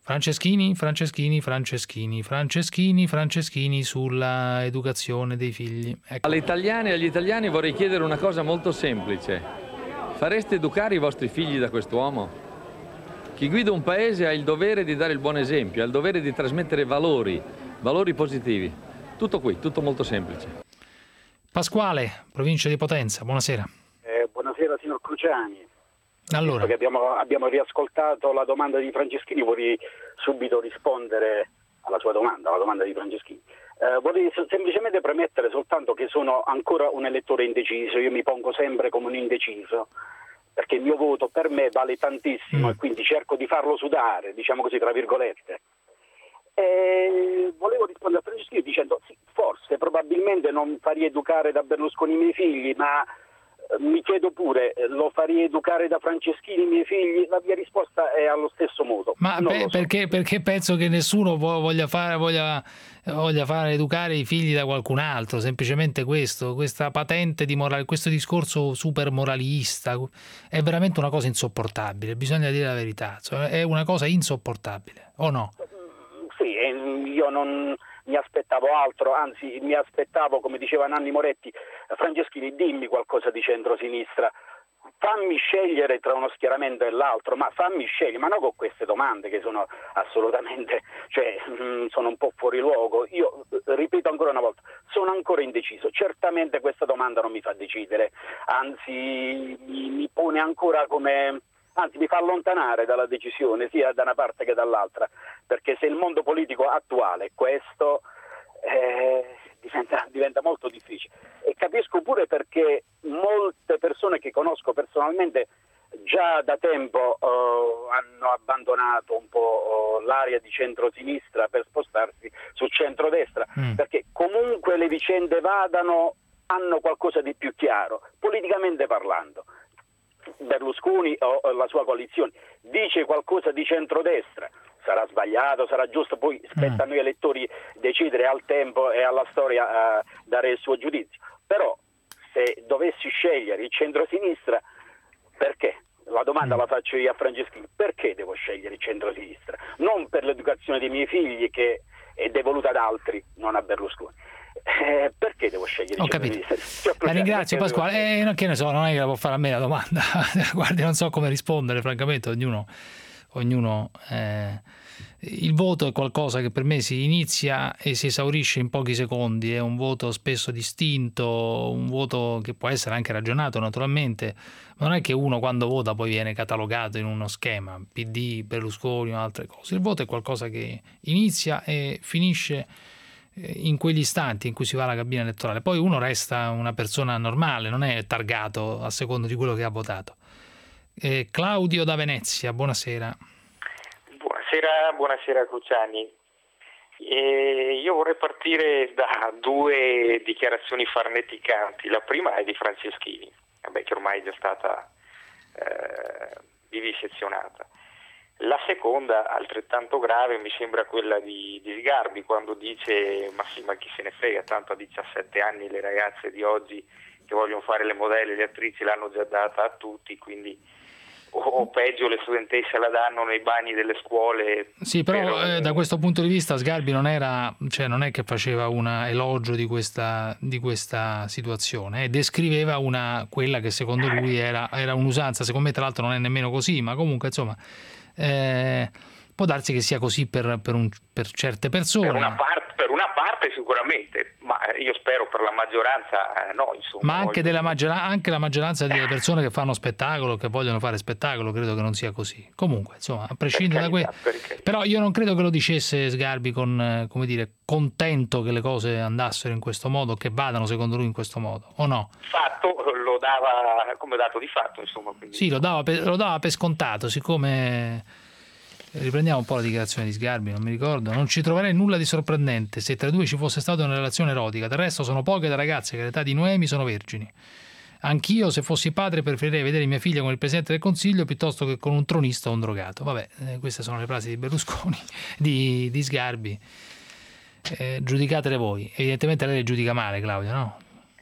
Franceschini, Franceschini, Franceschini, Franceschini, Franceschini sulla educazione dei figli. Ecco. Alle italiane e agli italiani vorrei chiedere una cosa molto semplice. Fareste educare i vostri figli da quest'uomo? Chi guida un paese ha il dovere di dare il buon esempio, ha il dovere di trasmettere valori, valori positivi. Tutto qui, tutto molto semplice. Pasquale, provincia di Potenza, buonasera. Eh, buonasera signor Cruciani. Allora. Visto che abbiamo, abbiamo riascoltato la domanda di Franceschini, vorrei subito rispondere alla sua domanda, alla domanda di Franceschini. Eh, vorrei semplicemente premettere soltanto che sono ancora un elettore indeciso, io mi pongo sempre come un indeciso, perché il mio voto per me vale tantissimo mm. e quindi cerco di farlo sudare, diciamo così, tra virgolette. E volevo rispondere a Franceschini dicendo sì, forse, probabilmente non farei educare da Berlusconi i miei figli, ma mi chiedo pure, lo farei educare da Franceschini i miei figli? La mia risposta è allo stesso modo. Ma non pe- so. perché, perché penso che nessuno voglia fare, voglia, voglia fare educare i figli da qualcun altro, semplicemente questo, questa patente di morale, questo discorso super moralista è veramente una cosa insopportabile, bisogna dire la verità, cioè, è una cosa insopportabile, o no? Sì, io non mi aspettavo altro, anzi mi aspettavo, come diceva Nanni Moretti, Franceschini, dimmi qualcosa di centrosinistra, fammi scegliere tra uno schieramento e l'altro, ma fammi scegliere, ma non con queste domande che sono assolutamente, cioè sono un po' fuori luogo. Io ripeto ancora una volta, sono ancora indeciso, certamente questa domanda non mi fa decidere, anzi mi, mi pone ancora come... anzi mi fa allontanare dalla decisione sia da una parte che dall'altra, perché se il mondo politico attuale è questo eh, diventa, diventa molto difficile, e capisco pure perché molte persone che conosco personalmente già da tempo eh, hanno abbandonato un po' l'area di centrosinistra per spostarsi su centrodestra, mm. perché comunque le vicende vadano, hanno qualcosa di più chiaro, politicamente parlando. Berlusconi o la sua coalizione dice qualcosa di centrodestra, sarà sbagliato, sarà giusto, poi spetta a noi elettori decidere, al tempo e alla storia uh, dare il suo giudizio, però se dovessi scegliere il centrosinistra, perché? La domanda la faccio io a Franceschini, perché devo scegliere il centrosinistra? Non per l'educazione dei miei figli, che è devoluta ad altri, non a Berlusconi. Eh, perché devo scegliere? Ho capito. La ringrazio Pasquale. Eh, che ne so, non è che la può fare a me la domanda. Guardi, non so come rispondere, francamente, ognuno, ognuno eh, il voto è qualcosa che per me si inizia e si esaurisce in pochi secondi, è un voto spesso distinto, un voto che può essere anche ragionato naturalmente, ma non è che uno quando vota poi viene catalogato in uno schema, P D, Berlusconi o altre cose. Il voto è qualcosa che inizia e finisce in quegli istanti in cui si va alla cabina elettorale, poi uno resta una persona normale, non è targato a seconda di quello che ha votato. Eh, Claudio da Venezia, buonasera. Buonasera, buonasera Cruciani. E io vorrei partire da due dichiarazioni farneticanti. La prima è di Franceschini, vabbè, che ormai è già stata eh, vivisezionata. La seconda, altrettanto grave, mi sembra quella di, di Sgarbi, quando dice ma sì, ma chi se ne frega, tanto a diciassette anni le ragazze di oggi che vogliono fare le modelle, le attrici l'hanno già data a tutti, quindi o, o peggio le studentesse la danno nei bagni delle scuole. Sì, però per... eh, da questo punto di vista Sgarbi non era, cioè non è che faceva un elogio di questa, di questa situazione, eh, descriveva una, quella che secondo lui era, era un'usanza, secondo me tra l'altro non è nemmeno così, ma comunque insomma Eh, può darsi che sia così per, per, un, per certe persone. Per una, part, per una parte sicuramente, ma io spero per la maggioranza eh, no. Insomma, ma anche, voglio... della maggior- anche la maggioranza delle persone che fanno spettacolo, che vogliono fare spettacolo, credo che non sia così. Comunque, insomma, a prescindere da questo. Però io non credo che lo dicesse Sgarbi con, come dire, contento che le cose andassero in questo modo, che vadano secondo lui in questo modo, o no? Fatto, lo dava come dato di fatto, insomma. Quindi... Sì, lo dava, per, lo dava per scontato, siccome... Riprendiamo un po' la dichiarazione di Sgarbi, non mi ricordo. Non ci troverei nulla di sorprendente se tra i due ci fosse stata una relazione erotica. Del resto sono poche le ragazze che all'età di Noemi sono vergini. Anch'io, se fossi padre, preferirei vedere mia figlia con il Presidente del Consiglio piuttosto che con un tronista o un drogato. Vabbè, eh, queste sono le frasi di Berlusconi, di, di Sgarbi. Eh, giudicatele voi. Evidentemente lei le giudica male, Claudia, no?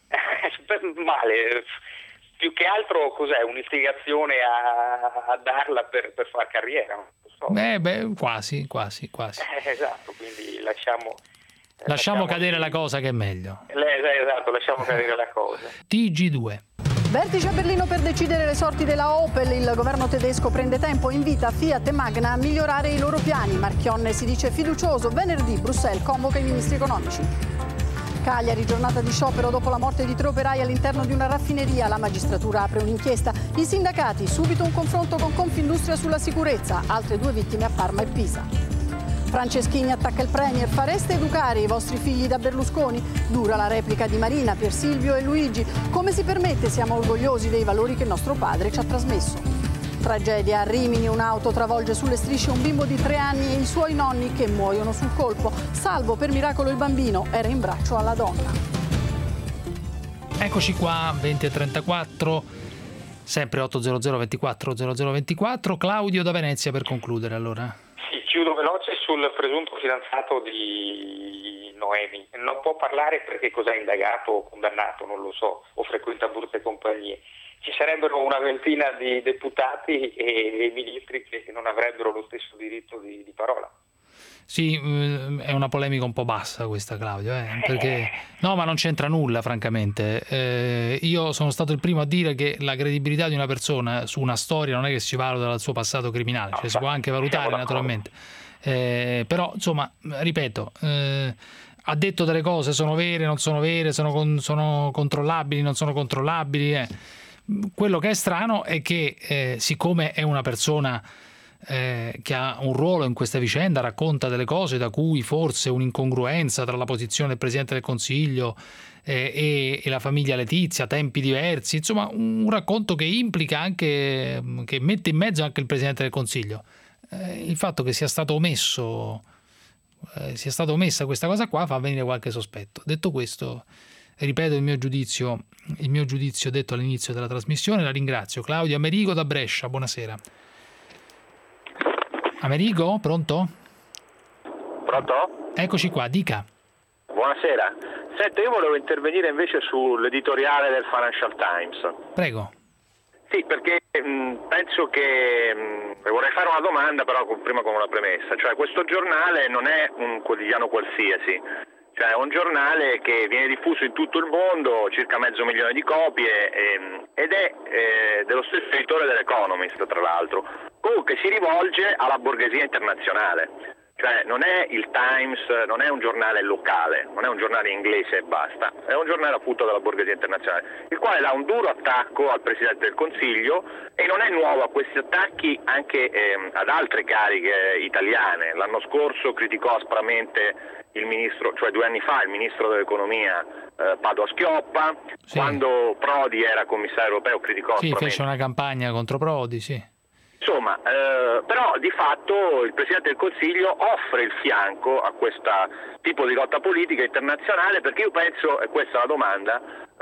Male. Più che altro cos'è? Un'istigazione a, a darla per, per far carriera, non so. so. Beh, beh, quasi, quasi, quasi. Eh, esatto, quindi lasciamo... Lasciamo, lasciamo cadere la cosa che è meglio. Esatto, lasciamo cadere la cosa. T G due. Vertice a Berlino per decidere le sorti della Opel. Il governo tedesco prende tempo e invita Fiat e Magna a migliorare i loro piani. Marchionne si dice fiducioso. Venerdì Bruxelles convoca i ministri economici. Cagliari, giornata di sciopero dopo la morte di tre operai all'interno di una raffineria. La magistratura apre un'inchiesta. I sindacati, subito un confronto con Confindustria sulla sicurezza. Altre due vittime a Parma e Pisa. Franceschini attacca il Premier. Fareste educare i vostri figli da Berlusconi? Dura la replica di Marina per Silvio e Luigi. Come si permette? Siamo orgogliosi dei valori che nostro padre ci ha trasmesso. Tragedia a Rimini, un'auto travolge sulle strisce un bimbo di tre anni e i suoi nonni che muoiono sul colpo. Salvo per miracolo il bambino, era in braccio alla donna. Eccoci qua, venti e trentaquattro, sempre otto zero zero ventiquattro zero zero ventiquattro. Claudio da Venezia per concludere allora. Sì, chiudo veloce sul presunto fidanzato di Noemi. Non può parlare perché cosa ha indagato o condannato, non lo so, o frequenta borse e compagnie. Ci sarebbero una ventina di deputati e ministri che non avrebbero lo stesso diritto di, di parola. Sì, è una polemica un po' bassa questa, Claudio, eh? Perché no, ma non c'entra nulla, francamente. Eh, io sono stato il primo a dire che la credibilità di una persona su una storia non è che si valuta dal suo passato criminale, cioè si può anche valutare naturalmente. Eh, però, insomma, ripeto, eh, ha detto delle cose, sono vere, non sono vere, sono, con, sono controllabili, non sono controllabili. Eh. Quello che è strano è che, eh, siccome è una persona Eh, che ha un ruolo in questa vicenda, racconta delle cose da cui forse un'incongruenza tra la posizione del Presidente del Consiglio eh, e, e la famiglia Letizia, tempi diversi, insomma un racconto che implica anche, che mette in mezzo anche il Presidente del Consiglio. Eh, il fatto che sia stato omesso eh, sia stata omessa questa cosa qua fa venire qualche sospetto. Detto questo, ripeto il mio giudizio il mio giudizio detto all'inizio della trasmissione. La ringrazio. Claudio Amerigo da Brescia, buonasera. Amerigo, pronto? Pronto? Eccoci qua, dica. Buonasera. Senta, io volevo intervenire invece sull'editoriale del Financial Times. Prego. Sì, perché mh, penso che mh, vorrei fare una domanda, però con, prima con una premessa. Cioè, questo giornale non è un quotidiano qualsiasi, cioè è un giornale che viene diffuso in tutto il mondo, circa mezzo milione di copie, ehm, ed è eh, dello stesso editore dell'Economist, tra l'altro. Comunque si rivolge alla borghesia internazionale, cioè non è il Times, non è un giornale locale, non è un giornale inglese e basta, è un giornale appunto della borghesia internazionale, il quale dà un duro attacco al Presidente del Consiglio e non è nuovo a questi attacchi anche ehm, ad altre cariche italiane. L'anno scorso criticò aspramente il ministro, cioè due anni fa, il ministro dell'economia eh, Padoa-Schioppa, sì. Quando Prodi era commissario europeo criticò sì, aspramente. Fece una campagna contro Prodi, sì. Insomma, eh, però di fatto il Presidente del Consiglio offre il fianco a questo tipo di lotta politica internazionale, perché io penso, e questa è la domanda,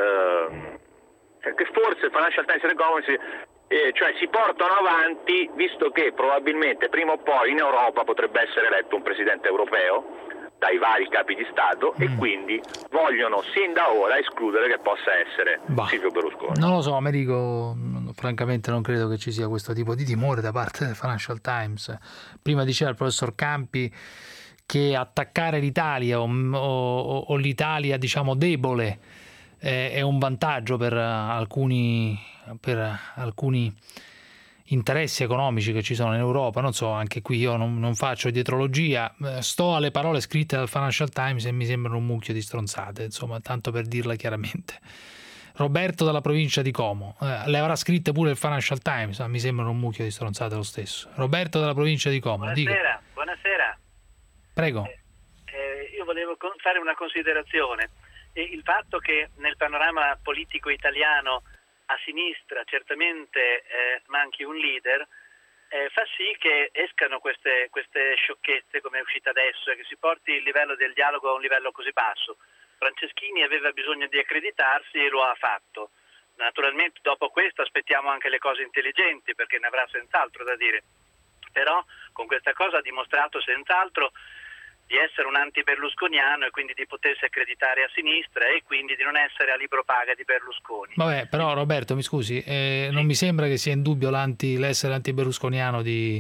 eh, che forse il Financial Times e l'Economist eh, cioè si portano avanti, visto che probabilmente prima o poi in Europa potrebbe essere eletto un Presidente europeo dai vari capi di Stato mm. e quindi vogliono sin da ora escludere che possa essere bah. Silvio Berlusconi. Non lo so, Americo, francamente non credo che ci sia questo tipo di timore da parte del Financial Times. Prima diceva il professor Campi che attaccare l'Italia o, o, o l'Italia diciamo debole eh, è un vantaggio per alcuni, per alcuni interessi economici che ci sono in Europa. Non so, anche qui io non, non faccio dietrologia, sto alle parole scritte dal Financial Times e mi sembrano un mucchio di stronzate, insomma, tanto per dirla chiaramente. Roberto dalla provincia di Como, eh, le avrà scritte pure il Financial Times, ma mi sembrano un mucchio di stronzate lo stesso. Roberto dalla provincia di Como, buonasera, dica. Buonasera. Prego. Eh, eh, io volevo fare una considerazione. Eh, il fatto che nel panorama politico italiano a sinistra certamente eh, manchi un leader eh, fa sì che escano queste, queste sciocchezze come è uscita adesso e che si porti il livello del dialogo a un livello così basso. Franceschini aveva bisogno di accreditarsi e lo ha fatto. Naturalmente dopo questo aspettiamo anche le cose intelligenti, perché ne avrà senz'altro da dire, però con questa cosa ha dimostrato senz'altro di essere un anti-berlusconiano e quindi di potersi accreditare a sinistra e quindi di non essere a libro paga di Berlusconi. Vabbè, però Roberto, mi scusi, eh, non mi sembra che sia in dubbio l'anti, l'essere anti-berlusconiano di,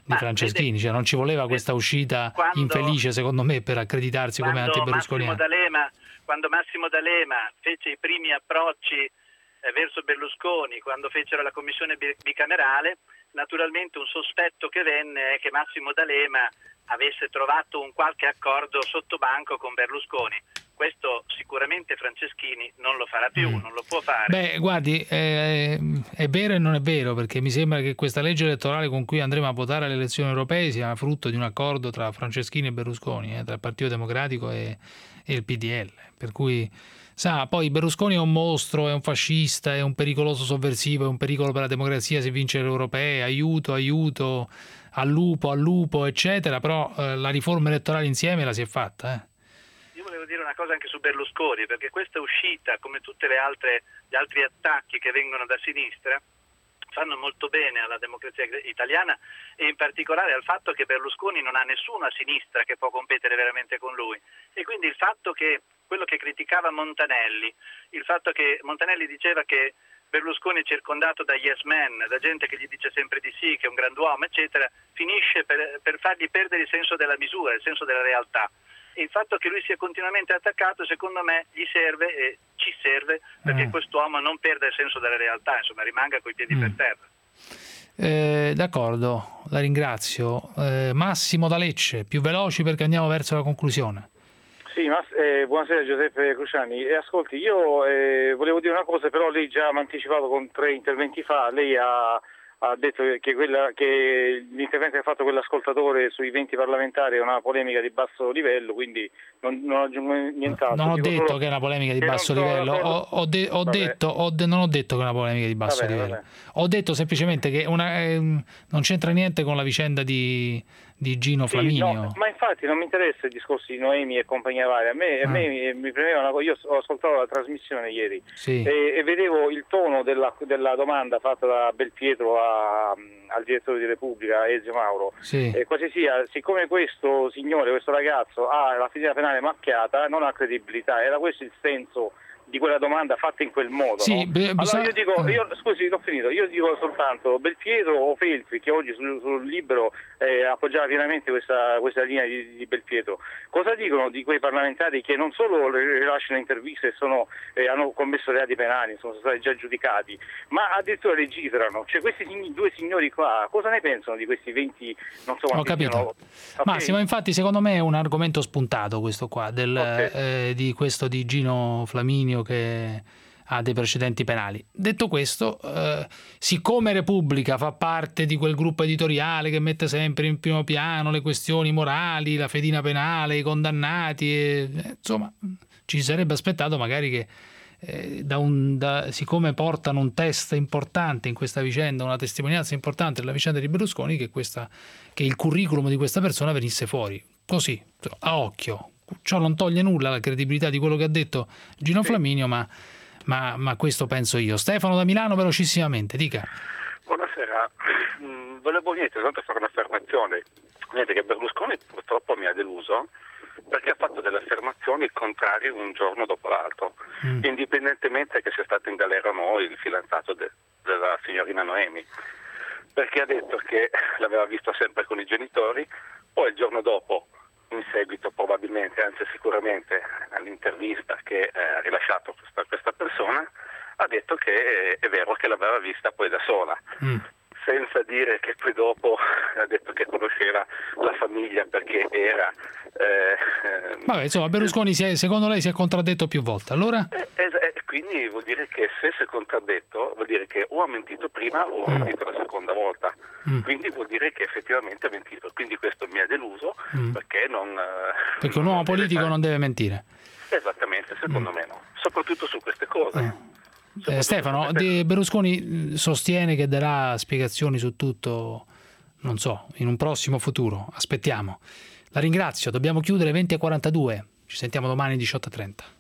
di Franceschini, cioè non ci voleva questa uscita quando, infelice secondo me per accreditarsi come anti-berlusconiano. Massimo D'Alema, quando Massimo D'Alema fece i primi approcci eh, verso Berlusconi, quando fecero la commissione bicamerale, naturalmente un sospetto che venne è che Massimo D'Alema avesse trovato un qualche accordo sotto banco con Berlusconi. Questo sicuramente Franceschini non lo farà più, mm. non lo può fare. Beh, guardi, eh, è vero e non è vero, perché mi sembra che questa legge elettorale con cui andremo a votare alle elezioni europee sia frutto di un accordo tra Franceschini e Berlusconi, eh, tra il Partito Democratico e, e il P D L. Per cui, sa, poi Berlusconi è un mostro, è un fascista, è un pericoloso sovversivo, è un pericolo per la democrazia se vince le europee, aiuto, aiuto, al lupo, al lupo, eccetera, però eh, la riforma elettorale insieme la si è fatta, eh. Volevo dire una cosa anche su Berlusconi, perché questa uscita, come tutte le altre gli altri attacchi che vengono da sinistra, fanno molto bene alla democrazia italiana e in particolare al fatto che Berlusconi non ha nessuno a sinistra che può competere veramente con lui, e quindi il fatto che quello che criticava Montanelli, il fatto che Montanelli diceva che Berlusconi è circondato da yes men, da gente che gli dice sempre di sì, che è un grand'uomo, eccetera, finisce per, per fargli perdere il senso della misura, il senso della realtà. E il fatto che lui sia continuamente attaccato, secondo me, gli serve e ci serve perché mm. quest'uomo non perda il senso della realtà, insomma, rimanga coi piedi mm. per terra. Eh, d'accordo, la ringrazio. Eh, Massimo da Lecce, più veloci perché andiamo verso la conclusione. Sì, ma, eh, buonasera Giuseppe Cruciani. Eh, ascolti, io eh, volevo dire una cosa, però lei già mi ha anticipato con tre interventi fa, lei ha... ha detto che, quella, che l'intervento che ha fatto quell'ascoltatore sui venti parlamentari è una polemica di basso livello, quindi non, non aggiungo nient'altro. Non ho Dico detto solo che è una polemica di basso livello, ho, ho, de, ho detto, ho de, non ho detto che è una polemica di basso vabbè, livello, vabbè. Ho detto semplicemente che una, eh, non c'entra niente con la vicenda di, di Gino sì, Flaminio. No, ma infatti non mi interessa il discorso di Noemi e compagnia varia, a me, ah. a me mi, mi premeva una cosa, io ho ascoltato la trasmissione ieri sì. e, e vedevo il tono della, della domanda fatta da Belpietro a, al direttore di Repubblica, Ezio Mauro, sì. e quasi sia, siccome questo signore, questo ragazzo ha la fedina penale macchiata, non ha credibilità, era questo il senso di quella domanda fatta in quel modo, sì, no? beh, allora sa... io dico, io, scusi, ho finito, io dico soltanto Belpietro o Feltri, che oggi sul, sul Libero eh, appoggiava pienamente questa, questa linea di, di Belpietro, cosa dicono di quei parlamentari che non solo rilasciano interviste e sono, eh, hanno commesso reati penali, sono stati già giudicati, ma addirittura legiferano, cioè questi due signori qua, cosa ne pensano di questi venti, non so quanti ho capito. Siano... Massimo, infatti secondo me è un argomento spuntato questo qua, del, okay. eh, di questo di Gino Flaminio che ha dei precedenti penali. Detto questo, eh, siccome Repubblica fa parte di quel gruppo editoriale che mette sempre in primo piano le questioni morali, la fedina penale, i condannati, e, eh, insomma, ci sarebbe aspettato magari che eh, da un, da, siccome portano un test importante in questa vicenda, una testimonianza importante della vicenda di Berlusconi, che, questa, che il curriculum di questa persona venisse fuori, così, a occhio. Ciò non toglie nulla alla credibilità di quello che ha detto Gino sì. Flaminio, ma, ma, ma questo penso io. Stefano da Milano, velocissimamente, dica. Buonasera, mm, volevo niente, tanto fare un'affermazione. Niente, che Berlusconi purtroppo mi ha deluso perché ha fatto delle affermazioni contrarie un giorno dopo l'altro, mm. indipendentemente che sia stato in galera o no il fidanzato de, della signorina Noemi, perché ha detto che l'aveva visto sempre con i genitori, poi il giorno dopo, in seguito probabilmente, anzi sicuramente all'intervista che eh, ha rilasciato questa, questa persona, ha detto che è vero che l'aveva vista poi da sola, mm. senza dire che poi dopo ha detto che conosceva la famiglia perché era... Eh, Vabbè, insomma, Berlusconi si è, secondo lei si è contraddetto più volte, allora? E eh, eh, quindi vuol dire che se si è contraddetto vuol dire che o ha mentito prima o ha mm. mentito la seconda volta, mm. quindi vuol dire che effettivamente ha mentito, quindi questo mi ha deluso mm. perché non... Perché un uomo politico fare... non deve mentire. Esattamente, secondo mm. me no, soprattutto su queste cose. Mm. Eh, Stefano, queste... Berlusconi sostiene che darà spiegazioni su tutto, non so, in un prossimo futuro, aspettiamo. La ringrazio, dobbiamo chiudere venti e quarantadue, ci sentiamo domani diciotto e trenta.